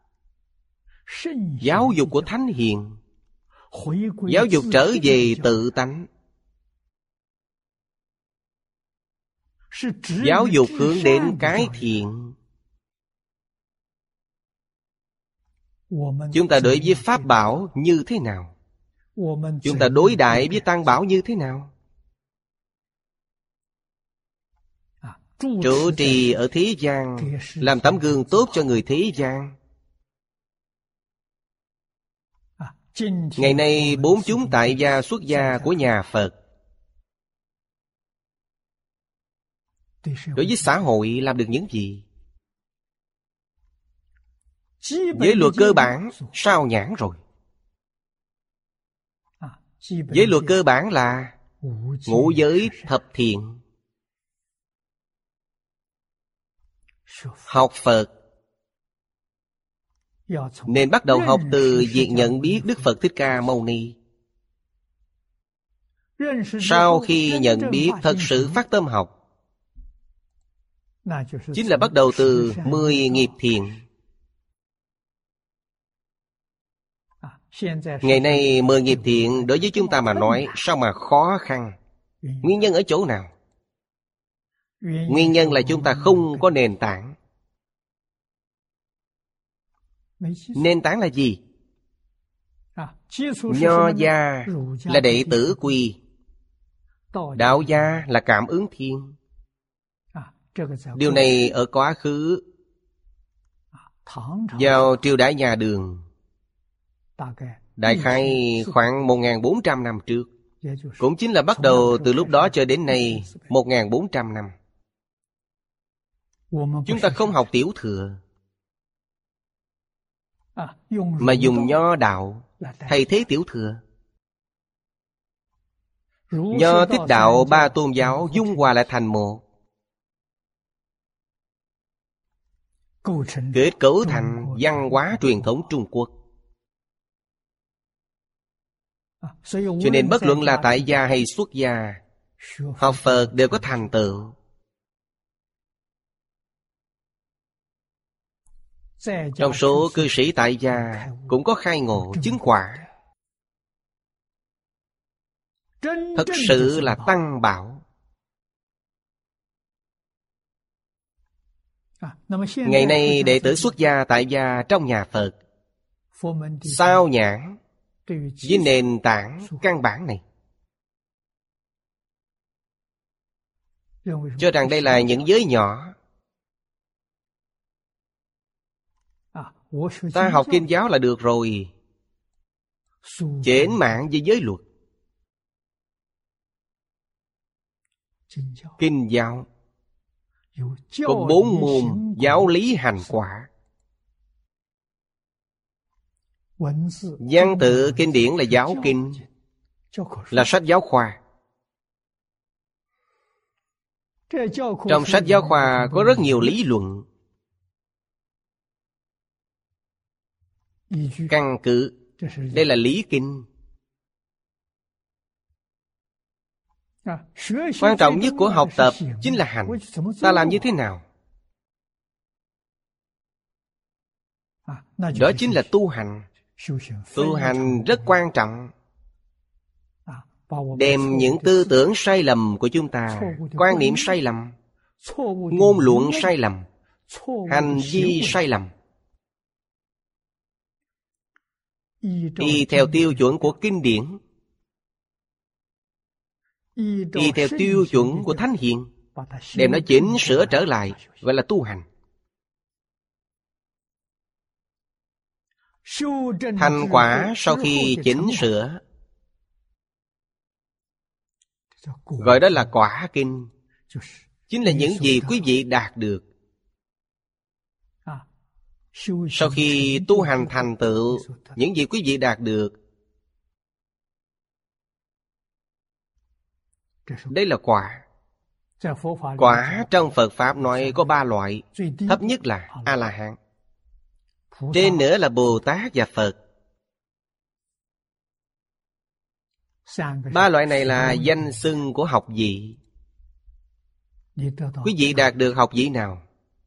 Giáo dục của thánh hiền. Giáo dục trở về tự tánh. Giáo dục hướng đến cái thiện. Chúng ta đối với Pháp bảo như thế nào? Chúng ta đối đãi với Tăng bảo như thế nào? Trụ trì ở thế gian, làm tấm gương tốt cho người thế gian. Ngày nay 4 chúng tại gia xuất gia của nhà Phật đối với xã hội làm được những gì? Giới luật cơ bản sao nhãn rồi. Giới luật cơ bản là ngũ giới thập thiện. Học Phật nên bắt đầu học từ việc nhận biết Đức Phật Thích Ca Mâu Ni. Sau khi nhận biết thật sự phát tâm học, chính là bắt đầu từ 10 nghiệp thiện. Ngày nay 10 nghiệp thiện đối với chúng ta mà nói sao mà khó khăn? Nguyên nhân ở chỗ nào? Nguyên nhân là chúng ta không có nền tảng. Nền tảng là gì? Nho gia là đệ tử quy, đạo gia là cảm ứng thiên. Điều này ở quá khứ vào triều đại nhà Đường, đại khái khoảng 1400 năm trước. Cũng chính là bắt đầu từ lúc đó cho đến nay 1400 năm. Chúng ta không học tiểu thừa, mà dùng nho đạo thay thế tiểu thừa. Nho Thích Đạo 3 tôn giáo dung hòa lại thành một, kết cấu thành văn hóa truyền thống Trung Quốc. Cho nên bất luận là tại gia hay xuất gia, học Phật đều có thành tựu. Trong số cư sĩ tại gia cũng có khai ngộ chứng quả. Thật sự là tăng bảo. Ngày nay đệ tử xuất gia tại gia trong nhà Phật sao nhãn với nền tảng căn bản này. cho rằng đây là những giới nhỏ. Ta học kinh giáo là được rồi, chểnh mảng với giới luật. Kinh giáo có 4 môn giáo lý hành quả. Văn tự kinh điển là giáo kinh, là sách giáo khoa. Trong sách giáo khoa có rất nhiều lý luận, căn cứ. Đây là lý kinh. Quan trọng nhất của học tập chính là hành. Ta làm như thế nào? Đó chính là tu hành. Tu hành rất quan trọng. Đem những tư tưởng sai lầm của chúng ta, quan niệm sai lầm, ngôn luận sai lầm, hành vi sai lầm, y theo tiêu chuẩn của kinh điển, y theo tiêu chuẩn của thánh hiền, đem nó chỉnh sửa trở lại, gọi là tu hành. Thành quả sau khi chỉnh sửa, gọi đó là quả kinh. Chính là những gì quý vị đạt được. Sau khi tu hành thành tựu, những gì quý vị đạt được, đây là quả. Quả trong Phật Pháp nói có 3 loại. Thấp nhất là A-la-hán, trên nữa là Bồ Tát và Phật. 3 loại này là danh xưng của học vị. Quý vị đạt được học vị nào?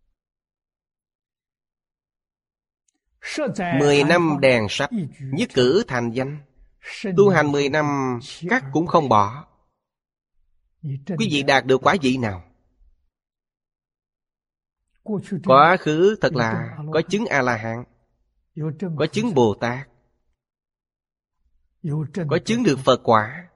10 năm đèn sắt, nhất cử thành danh. Tu hành 10 năm, cắt cũng không bỏ. Quý vị đạt được quả vị nào? Quá khứ thật là có chứng A-la-hán, có chứng Bồ Tát, có chứng được Phật quả.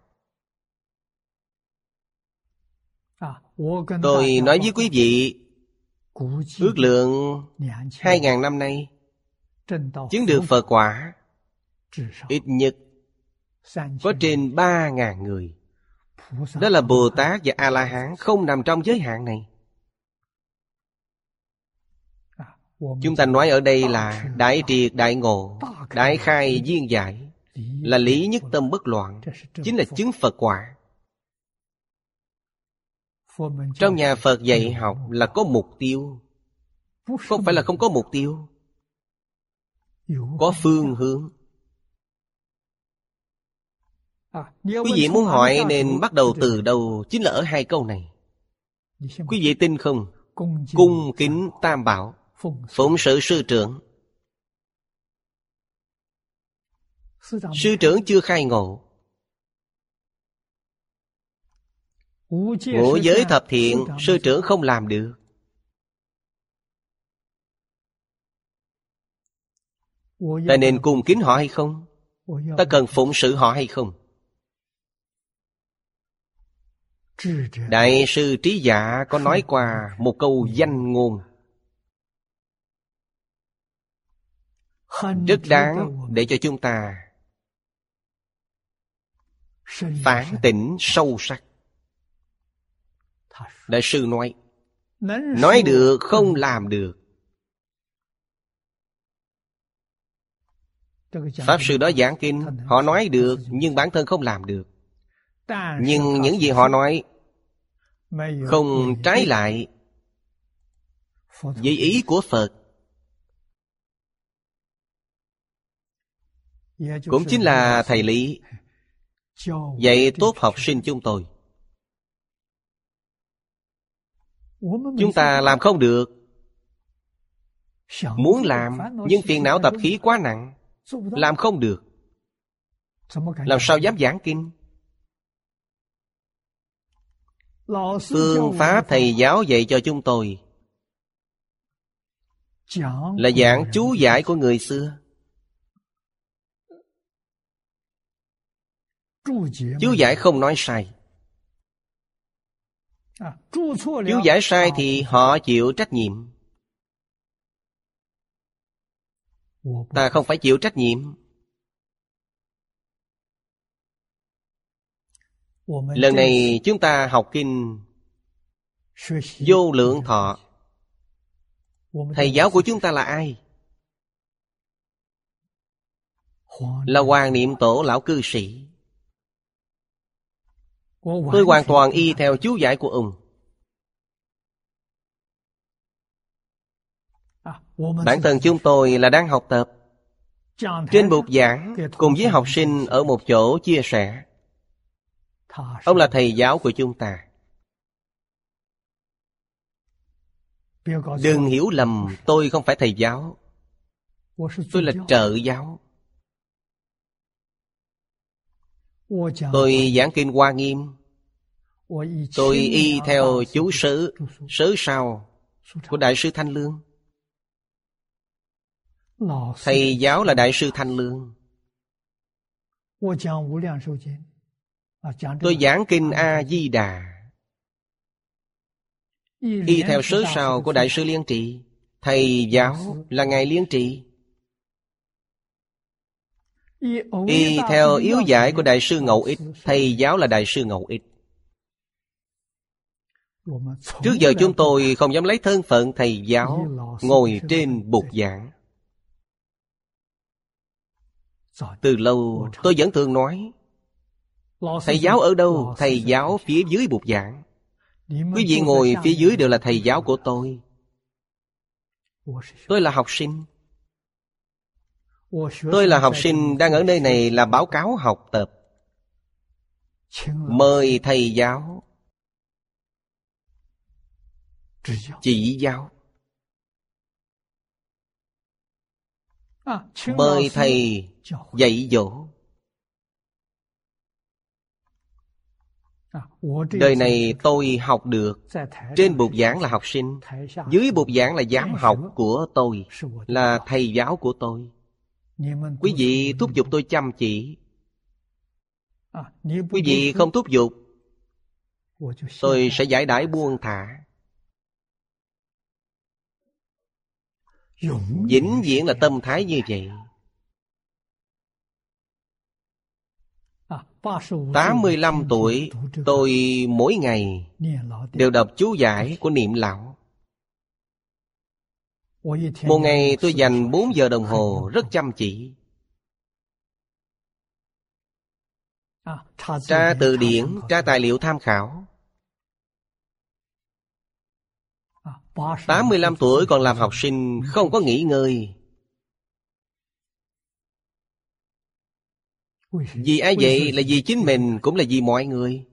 Tôi nói với quý vị, ước lượng 2.000 năm nay, chứng được Phật quả ít nhất có trên 3.000 người. Đó là Bồ Tát và A-la-hán không nằm trong giới hạn này. Chúng ta nói ở đây là đại triệt đại ngộ, đại khai viên giải, là lý nhất tâm bất loạn, chính là chứng Phật quả. Trong nhà Phật dạy học là có mục tiêu, không phải là không có mục tiêu, có phương hướng. Quý vị muốn hỏi nên bắt đầu từ đâu, chính là ở 2 câu này. Quý vị tin không? Cung kính Tam Bảo, phụng sự sư trưởng. Sư trưởng chưa khai ngộ. Ngũ giới thập thiện, sư trưởng không làm được. Ta nên cung kính họ hay không? Ta cần phụng sự họ hay không? Đại sư Trí Giả có nói qua một câu danh ngôn rất đáng để cho chúng ta phản tỉnh sâu sắc. Đại sư nói được không làm được. Pháp sư đó giảng kinh, họ nói được nhưng bản thân không làm được. Nhưng những gì họ nói không trái lại với ý của Phật, cũng chính là thầy Lý dạy tốt học sinh chúng tôi. Chúng ta làm không được. Muốn làm, nhưng phiền não tập khí quá nặng, làm không được. Làm sao dám giảng kinh? Phương pháp thầy giáo dạy cho chúng tôi là giảng chú giải của người xưa. Chú giải không nói sai. Chú giải sai thì họ chịu trách nhiệm. Ta không phải chịu trách nhiệm. Lần này chúng ta học kinh Vô Lượng Thọ. Thầy giáo của chúng ta là ai? Là Hoàng Niệm Tổ Lão Cư Sĩ. Tôi hoàn toàn y theo chú giải của ông. Bản thân chúng tôi là đang học tập. Trên bục giảng cùng với học sinh ở một chỗ chia sẻ. Ông là thầy giáo của chúng ta. Đừng hiểu lầm, tôi không phải thầy giáo. Tôi là trợ giáo. Tôi giảng kinh Hoa Nghiêm. Tôi y theo chú Sớ Sao của Đại sư Thanh Lương. Thầy giáo là Đại sư Thanh Lương. Tôi giảng kinh A-di-đà y theo Sớ Sao của Đại sư Liên Trị. Thầy giáo là Ngài Liên Trị. Y theo yếu giải của Đại sư Ngẫu Ích. Thầy giáo là Đại sư Ngẫu Ích. Trước giờ chúng tôi không dám lấy thân phận thầy giáo ngồi trên bục giảng. Từ lâu tôi vẫn thường nói, thầy giáo ở đâu? Thầy giáo phía dưới bục giảng. Quý vị ngồi phía dưới đều là thầy giáo của tôi. Tôi là học sinh. Tôi là học sinh đang ở nơi này là báo cáo học tập. Mời thầy giáo chỉ giáo. Mời thầy dạy dỗ. Đời này tôi học được. Trên bục giảng là học sinh, dưới bục giảng là giám học của tôi, là thầy giáo của tôi. Quý vị thúc giục tôi chăm chỉ. Quý vị không thúc giục, tôi sẽ giải đãi buông thả. Vĩnh viễn là tâm thái như vậy. 85 tuổi, tôi mỗi ngày đều đọc chú giải của Niệm Lão. Một ngày tôi dành 4 giờ đồng hồ rất chăm chỉ. Tra từ điển, tra tài liệu tham khảo. 85 tuổi còn làm học sinh, không có nghỉ ngơi. Vì ai vậy? Là vì chính mình, cũng là vì mọi người.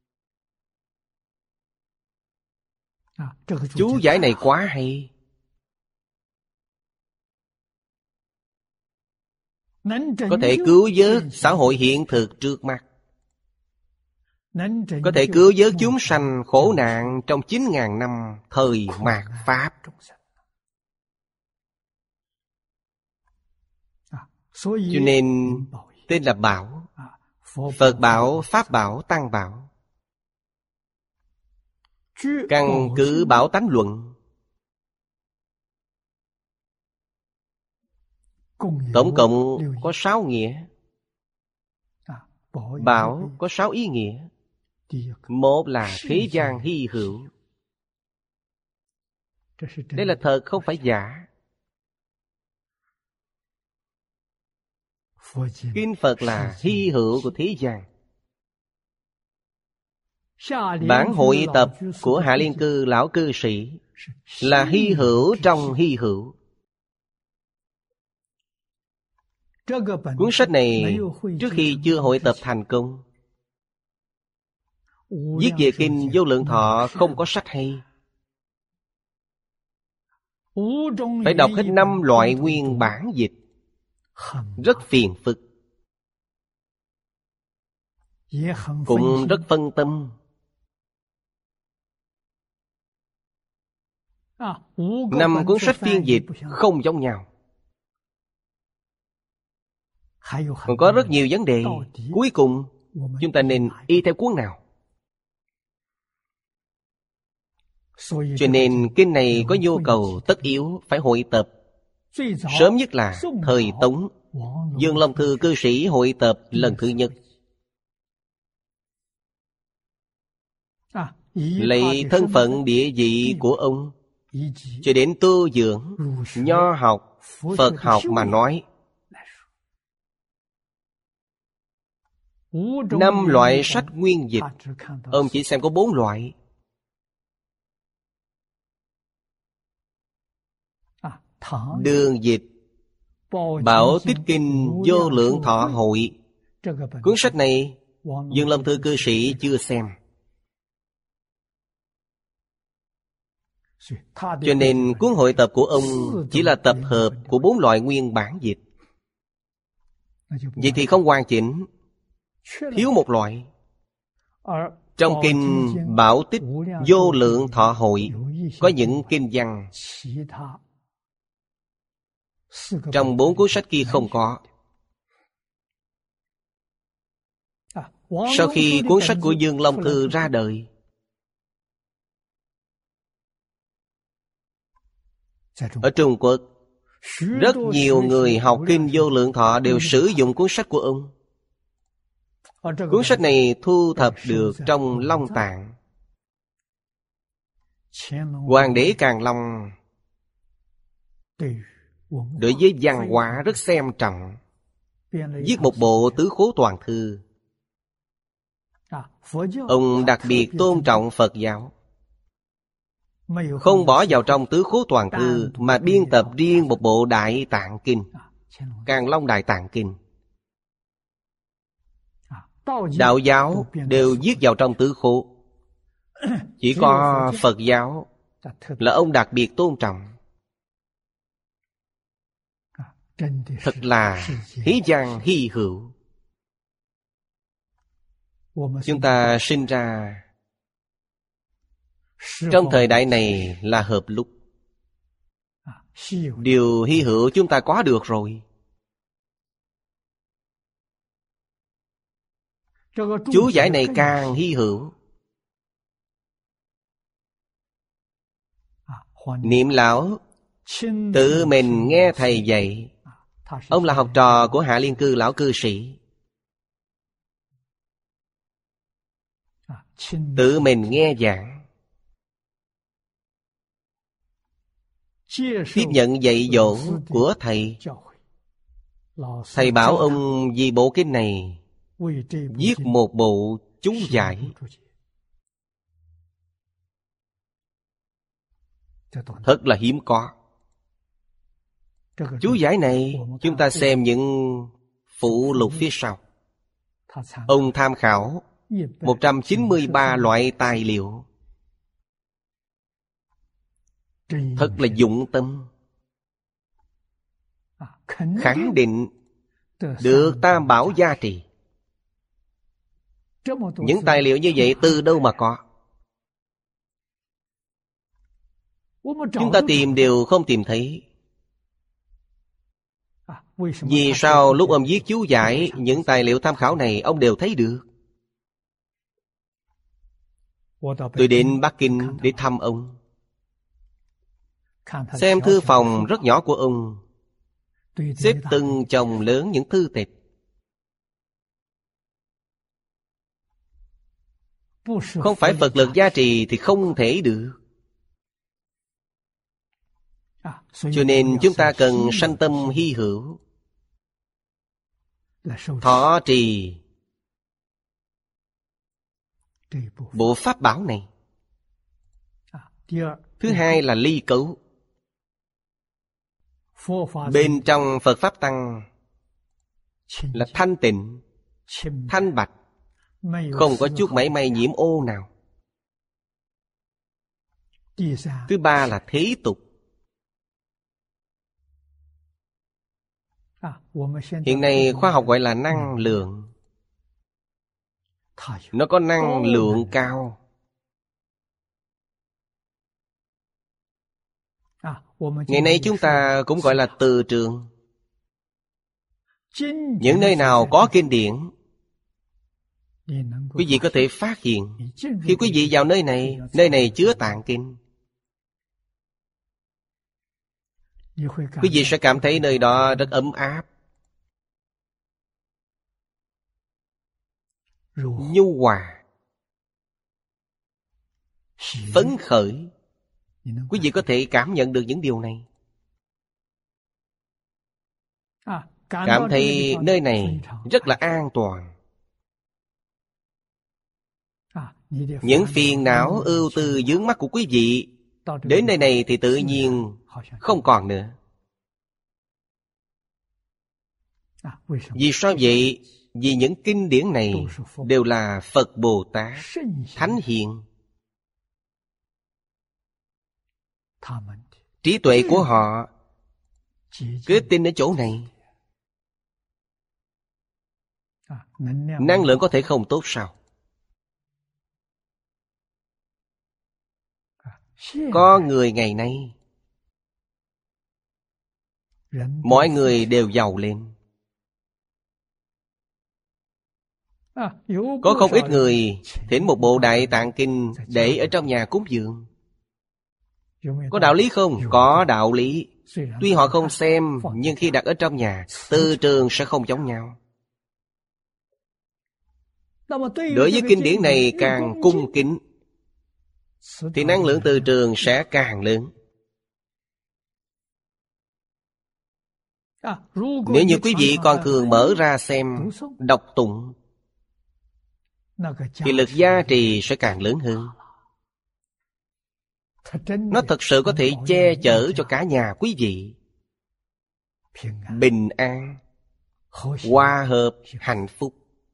Chú giải này quá hay. Có thể cứu vớt xã hội hiện thực trước mắt. Có thể cứu vớt chúng sanh khổ nạn trong 9.000 năm thời mạt Pháp. Cho nên tên là bảo. Phật bảo, Pháp bảo, Tăng bảo. Căn cứ Bảo Tánh Luận. Tổng cộng có 6 nghĩa. Bảo có 6 ý nghĩa. Một là thế gian hy hữu. Đây là thật, không phải giả. Kinh Phật là hy hữu của thế gian. Bản hội tập của Hạ Liên Cư Lão Cư Sĩ là hy hữu trong hy hữu. Cuốn sách này trước khi chưa hội tập thành công. Viết về kinh Vô Lượng Thọ không có sách hay. Phải đọc hết 5 loại nguyên bản dịch. Rất phiền phức. Cũng rất phân tâm. 5 cuốn sách phiên dịch không giống nhau. Còn có rất nhiều vấn đề. Cuối cùng chúng ta nên y theo cuốn nào? Cho nên kinh này có nhu cầu tất yếu phải hội tập. Sớm nhất là thời Tống, Dương Long Thư cư sĩ hội tập lần thứ nhất. Lấy thân phận địa vị của ông cho đến tu dưỡng, nho học, Phật học mà nói, 5 loại sách nguyên dịch, ông chỉ xem có 4 loại. Đường dịch, Bảo Tích Kinh Vô Lượng Thọ Hội. Cuốn sách này Dương Long Thư cư sĩ chưa xem, cho nên cuốn hội tập của ông chỉ là tập hợp của 4 loại nguyên bản dịch. Vậy thì không hoàn chỉnh, thiếu một loại. Trong kinh Bảo Tích Vô Lượng Thọ Hội có những kinh văn trong 4 cuốn sách kia không có. Sau khi cuốn sách của Dương Long Thư ra đời, ở Trung Quốc, rất nhiều người học kinh Vô Lượng Thọ đều sử dụng cuốn sách của ông. Cuốn sách này thu thập được trong Long Tạng. Hoàng đế Càn Long đối với văn hóa rất xem trọng, viết một bộ Tứ Khố Toàn Thư. Ông đặc biệt tôn trọng Phật giáo, không bỏ vào trong Tứ Khố Toàn Thư, mà biên tập riêng một bộ Đại Tạng Kinh, Càn Long Đại Tạng Kinh. Đạo giáo đều viết vào trong Tứ Khố, chỉ có Phật giáo là ông đặc biệt tôn trọng. Thật là hí văn hy hữu. Chúng ta sinh ra trong thời đại này là hợp lúc. Điều hy hữu chúng ta có được rồi. Chú giải này càng hy hữu. Niệm lão tự mình nghe thầy dạy. Ông là học trò của Hạ Liên Cư lão cư sĩ. Tự mình nghe giảng, tiếp nhận dạy dỗ của thầy. Thầy bảo ông vì bộ kinh này viết một bộ chú giải. Thật là hiếm có. Chú giải này chúng ta xem những phụ lục phía sau. Ông tham khảo 193 loại tài liệu. Thật là dụng tâm, khẳng định được Tam Bảo gia trì. Những tài liệu như vậy từ đâu mà có? Chúng ta tìm đều không tìm thấy. Vì sao lúc ông viết chú giải, những tài liệu tham khảo này ông đều thấy được? Tôi đến Bắc Kinh để thăm ông, xem thư phòng rất nhỏ của ông, xếp từng chồng lớn những thư tịch. Không phải Phật lực gia trì thì không thể được. Cho nên chúng ta cần sanh tâm hy hữu, thọ trì bộ pháp bảo này. Thứ hai là ly cấu. Bên trong Phật Pháp Tăng là thanh tịnh, thanh bạch, không có chút mảy may nhiễm ô nào. Thứ ba là thế tục. Hiện nay khoa học gọi là năng lượng. Nó có năng lượng cao. Ngày nay chúng ta cũng gọi là từ trường. Những nơi nào có kinh điển, quý vị có thể phát hiện. Khi quý vị vào nơi này chứa tạng kinh, Quý vị sẽ cảm thấy nơi đó rất ấm áp, nhu hòa, phấn khởi. Quý vị có thể cảm nhận được những điều này. Cảm thấy nơi này rất là an toàn. Những phiền não ưu tư vướng mắc của quý vị đến nơi này thì tự nhiên không còn nữa. Vì sao vậy? Vì những kinh điển này đều là Phật Bồ Tát, Thánh Hiền. Trí tuệ của họ kết tinh ở chỗ này. Năng lượng có thể không tốt sao? Có người ngày nay mọi người đều giàu lên. Có không ít người thỉnh một bộ Đại Tạng Kinh để ở trong nhà cúng dường. Có đạo lý không? Có đạo lý. Tuy họ không xem, nhưng khi đặt ở trong nhà, từ trường sẽ không giống nhau. Đối với kinh điển này càng cung kính thì năng lượng từ trường sẽ càng lớn. Nếu như quý vị còn thường mở ra xem, đọc tụng, thì lực gia trì sẽ càng lớn hơn. Nó thật sự có thể che chở cho cả nhà quý vị bình an, hòa hợp, hạnh phúc.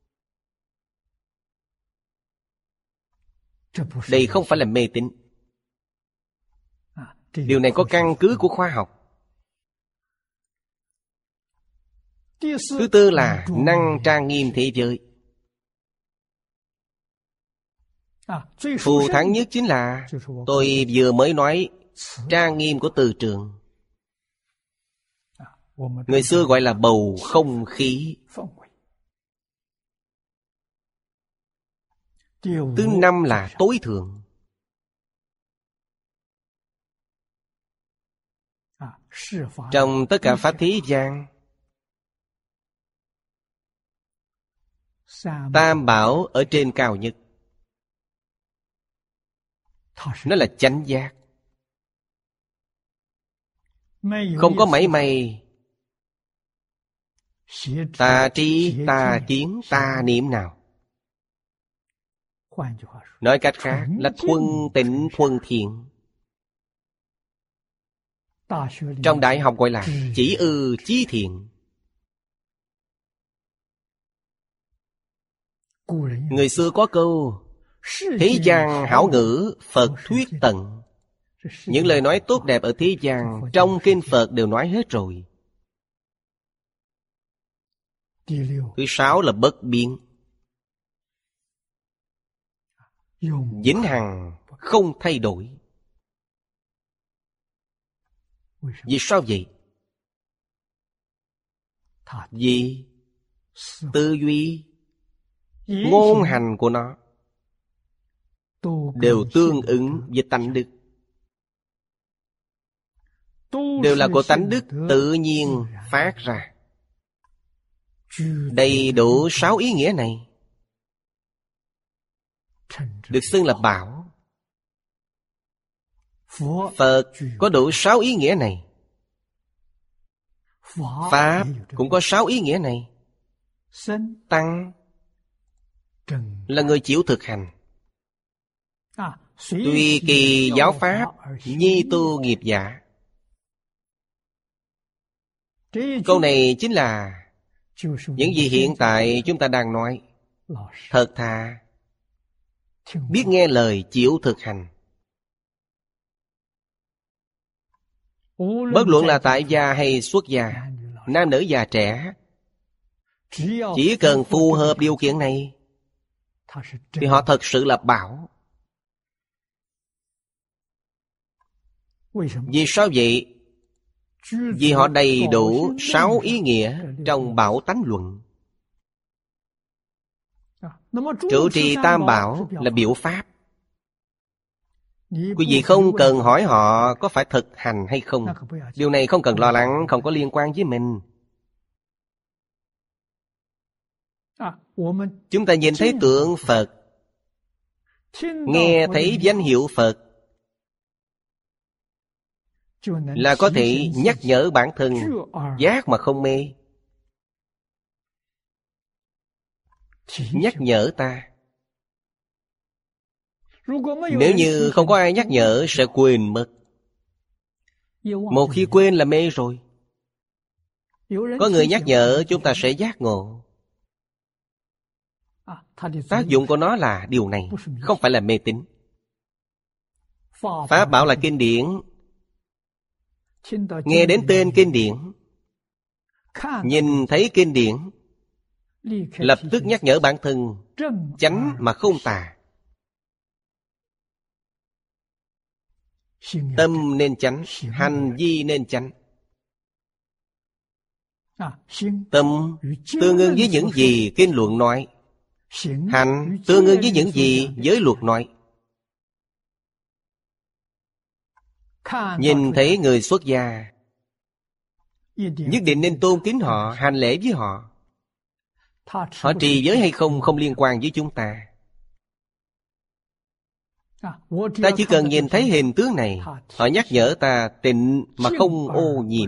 Đây không phải là mê tín. Điều này có căn cứ của khoa học. Thứ tư là năng trang nghiêm thế giới. Phù thắng nhất chính là tôi vừa mới nói trang nghiêm của từ trường. Người xưa gọi là bầu không khí. Thứ năm là tối thượng. Trong tất cả pháp thế gian, Tam Bảo ở trên cao nhất. Nó là chánh giác. Không có mảy may tà tri, tà kiến, tà niệm nào. Nói cách khác là thuần tịnh, thuần thiện. Trong đại học gọi là chỉ ư chí thiện. Người xưa có câu thế gian hảo ngữ, Phật thuyết tận. Những lời nói tốt đẹp ở thế gian, trong kinh Phật đều nói hết rồi. Thứ sáu là bất biến, vĩnh hằng, không thay đổi. Vì sao vậy? Vì tư duy, ngôn hành của nó đều tương ứng với tánh đức. Đều là của tánh đức tự nhiên phát ra. Đầy đủ 6 ý nghĩa này được xưng là bảo. Phật có đủ 6 ý nghĩa này. Pháp cũng có 6 ý nghĩa này. Tăng là người chịu thực hành. Tùy kỳ giáo pháp, nhi tu nghiệp giả. Câu này chính là những gì hiện tại chúng ta đang nói. Thật thà, biết nghe lời, chịu thực hành. Bất luận là tại gia hay xuất gia, nam nữ già trẻ, chỉ cần phù hợp điều kiện này thì họ thật sự là bảo. Vì sao vậy? Vì họ đầy đủ 6 ý nghĩa trong Bảo Tánh Luận. Trụ trì Tam Bảo là biểu pháp. Quý vị không cần hỏi họ có phải thực hành hay không. Điều này không cần lo lắng, không có liên quan với mình. Chúng ta nhìn thấy tượng Phật, nghe thấy danh hiệu Phật, là có thể nhắc nhở bản thân giác mà không mê. Nhắc nhở ta. Nếu như không có ai nhắc nhở sẽ quên mất. Một khi quên là mê rồi. Có người nhắc nhở chúng ta sẽ giác ngộ. Tác dụng của nó là điều này, không phải là mê tín. Pháp bảo là kinh điển. Nghe đến tên kinh điển, nhìn thấy kinh điển, lập tức nhắc nhở bản thân chánh mà không tà. Tâm nên chánh, hành vi nên chánh. Tâm tương ứng với những gì kinh luận nói, hành tương ứng với những gì giới luật nói. Nhìn thấy người xuất gia, nhất định nên tôn kính họ, hành lễ với họ. Họ trì giới hay không không liên quan với chúng ta. Ta chỉ cần nhìn thấy hình tướng này, họ nhắc nhở ta tịnh mà không ô nhiễm.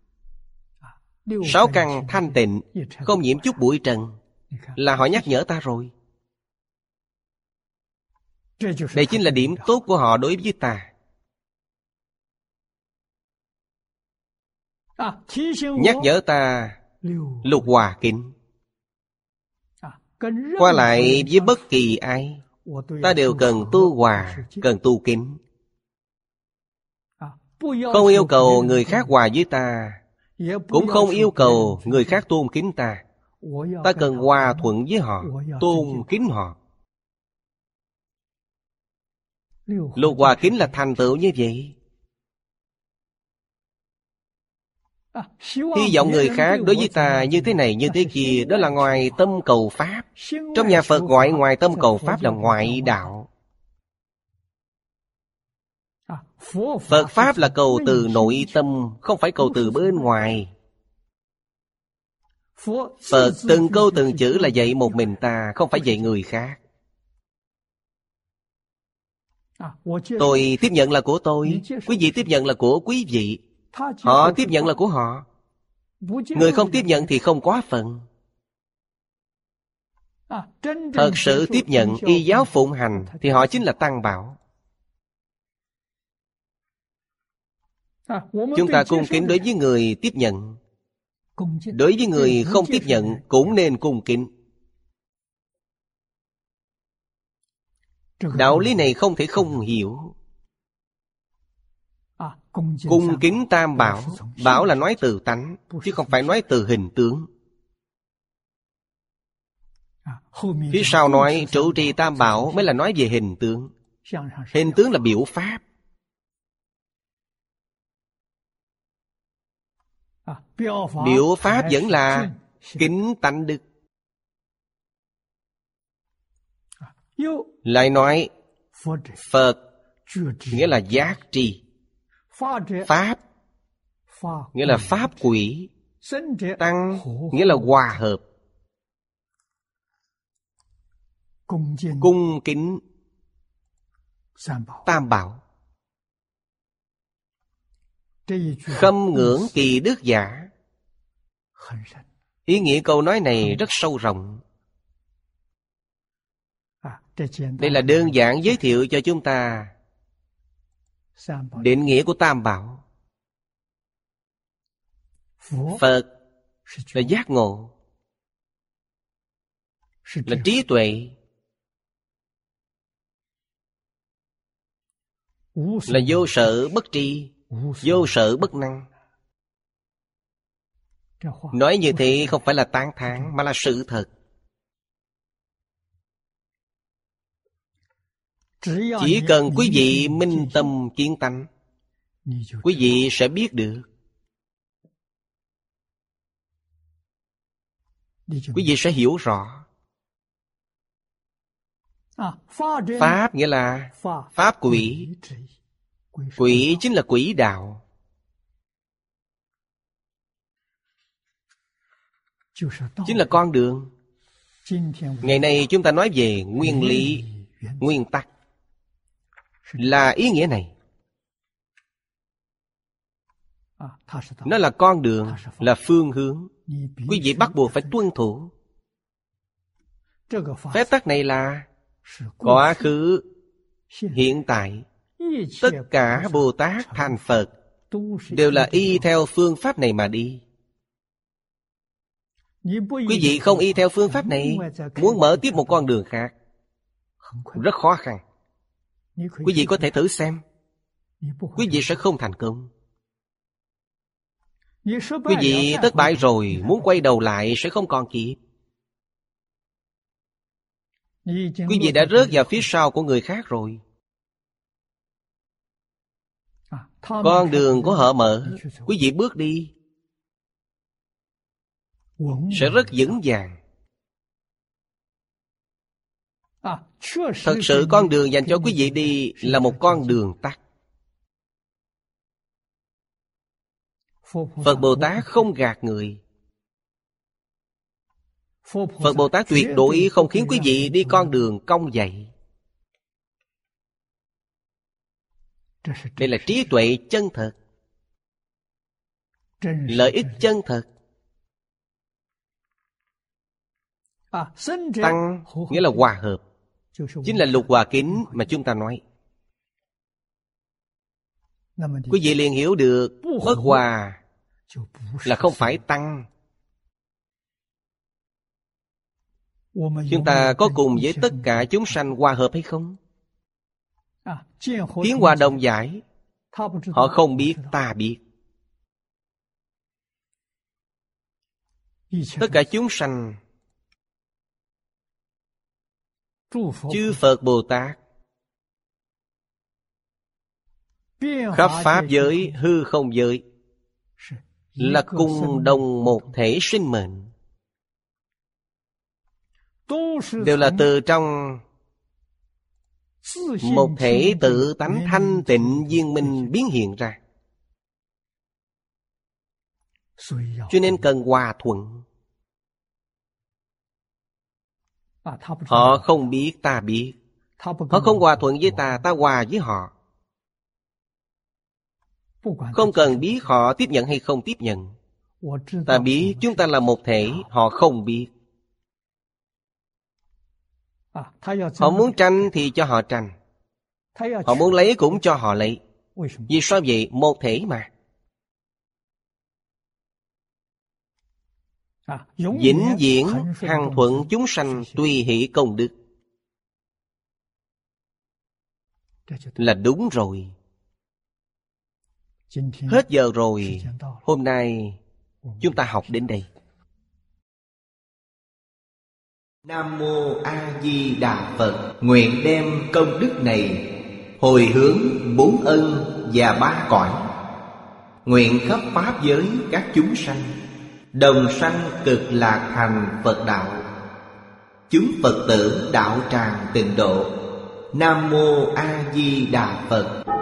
6 căn thanh tịnh, không nhiễm chút bụi trần, là họ nhắc nhở ta rồi. Đây chính là điểm tốt của họ đối với ta. Nhắc nhở ta lục hòa kính. Qua lại với bất kỳ ai, ta đều cần tu hòa, cần tu kính. Không yêu cầu người khác hòa với ta, cũng không yêu cầu người khác tôn kính ta. Ta cần hòa thuận với họ, tôn kính họ. Lục hòa kính là thành tựu như vậy. Hy vọng người khác đối với ta như thế này như thế kia, đó là ngoài tâm cầu pháp. Trong nhà Phật gọi ngoài tâm cầu pháp là ngoại đạo. Phật Pháp là cầu từ nội tâm, không phải cầu từ bên ngoài. Phật từng câu từng chữ là dạy một mình ta, không phải dạy người khác. Tôi tiếp nhận là của tôi, quý vị tiếp nhận là của quý vị, họ tiếp nhận là của họ. Người không tiếp nhận thì không quá phận. Thật sự tiếp nhận y giáo phụng hành thì họ chính là tăng bảo. Chúng ta cung kính đối với người tiếp nhận, đối với người không tiếp nhận cũng nên cung kính. Đạo lý này không thể không hiểu. Cung kính tam bảo, bảo là nói từ tánh, chứ không phải nói từ hình tướng. Phía sau nói trụ trì tam bảo mới là nói về hình tướng. Hình tướng là biểu pháp. Biểu pháp vẫn là kính tánh đức. Lại nói Phật nghĩa là giác tri, Pháp nghĩa là pháp quỷ, Tăng nghĩa là hòa hợp. Cung kính tam bảo, khâm ngưỡng kỳ đức giả. Ý nghĩa câu nói này rất sâu rộng. Đây là đơn giản giới thiệu cho chúng ta định nghĩa của tam bảo. Phật là giác ngộ, là trí tuệ, là vô sở bất tri, vô sở bất năng. Nói như thế không phải là tán thán mà là sự thật. Chỉ cần quý vị minh tâm kiến tánh, quý vị sẽ biết được. Quý vị sẽ hiểu rõ. Pháp nghĩa là pháp quỷ. Quỷ chính là quỹ đạo, chính là con đường. Ngày nay chúng ta nói về nguyên lý, nguyên tắc, là ý nghĩa này. Nó là con đường, là phương hướng. Quý vị bắt buộc phải tuân thủ. Phép tắc này là quá khứ, hiện tại. Tất cả Bồ Tát thành Phật đều là y theo phương pháp này mà đi. Quý vị không y theo phương pháp này, muốn mở tiếp một con đường khác, rất khó khăn. Quý vị có thể thử xem, quý vị sẽ không thành công. Quý vị thất bại rồi, muốn quay đầu lại sẽ không còn kịp. Quý vị đã rớt vào phía sau của người khác rồi. Con đường của họ mở, quý vị bước đi sẽ rất vững vàng. Thật sự con đường dành cho quý vị đi là một con đường tắt. Phật Bồ Tát không gạt người. Phật Bồ Tát tuyệt đối không khiến quý vị đi con đường cong vạy. Đây là trí tuệ chân thật, lợi ích chân thật. Tăng nghĩa là hòa hợp, chính là lục hòa kính mà chúng ta nói. Quý vị liền hiểu được bất hòa là không phải tăng. Chúng ta có cùng với tất cả chúng sanh hòa hợp hay không? Tiếng hòa đồng giải, họ không biết, ta biết. Tất cả chúng sanh, chư Phật Bồ Tát, khắp pháp giới, hư không giới, là cùng đồng một thể sinh mệnh, đều là từ trong một thể tự tánh thanh tịnh viên minh biến hiện ra. Cho nên cần hòa thuận. Họ không biết, ta biết. Họ không hòa thuận với ta, ta hòa với họ. Không cần biết họ tiếp nhận hay không tiếp nhận. Ta biết chúng ta là một thể, họ không biết. Họ muốn tranh thì cho họ tranh, họ muốn lấy cũng cho họ lấy. Vì sao vậy? Một thể mà. Vĩnh viễn hằng thuận chúng sanh tùy hỷ công đức, là đúng rồi. Hết giờ rồi. Hôm nay chúng ta học đến đây. Nam Mô A Di Đà Phật. Nguyện đem công đức này hồi hướng bốn ân và ba cõi. Nguyện khắp pháp giới các chúng sanh đồng sanh cực lạc thành Phật đạo. Chúng Phật tử đạo tràng tịnh độ. Nam Mô A Di Đà Phật.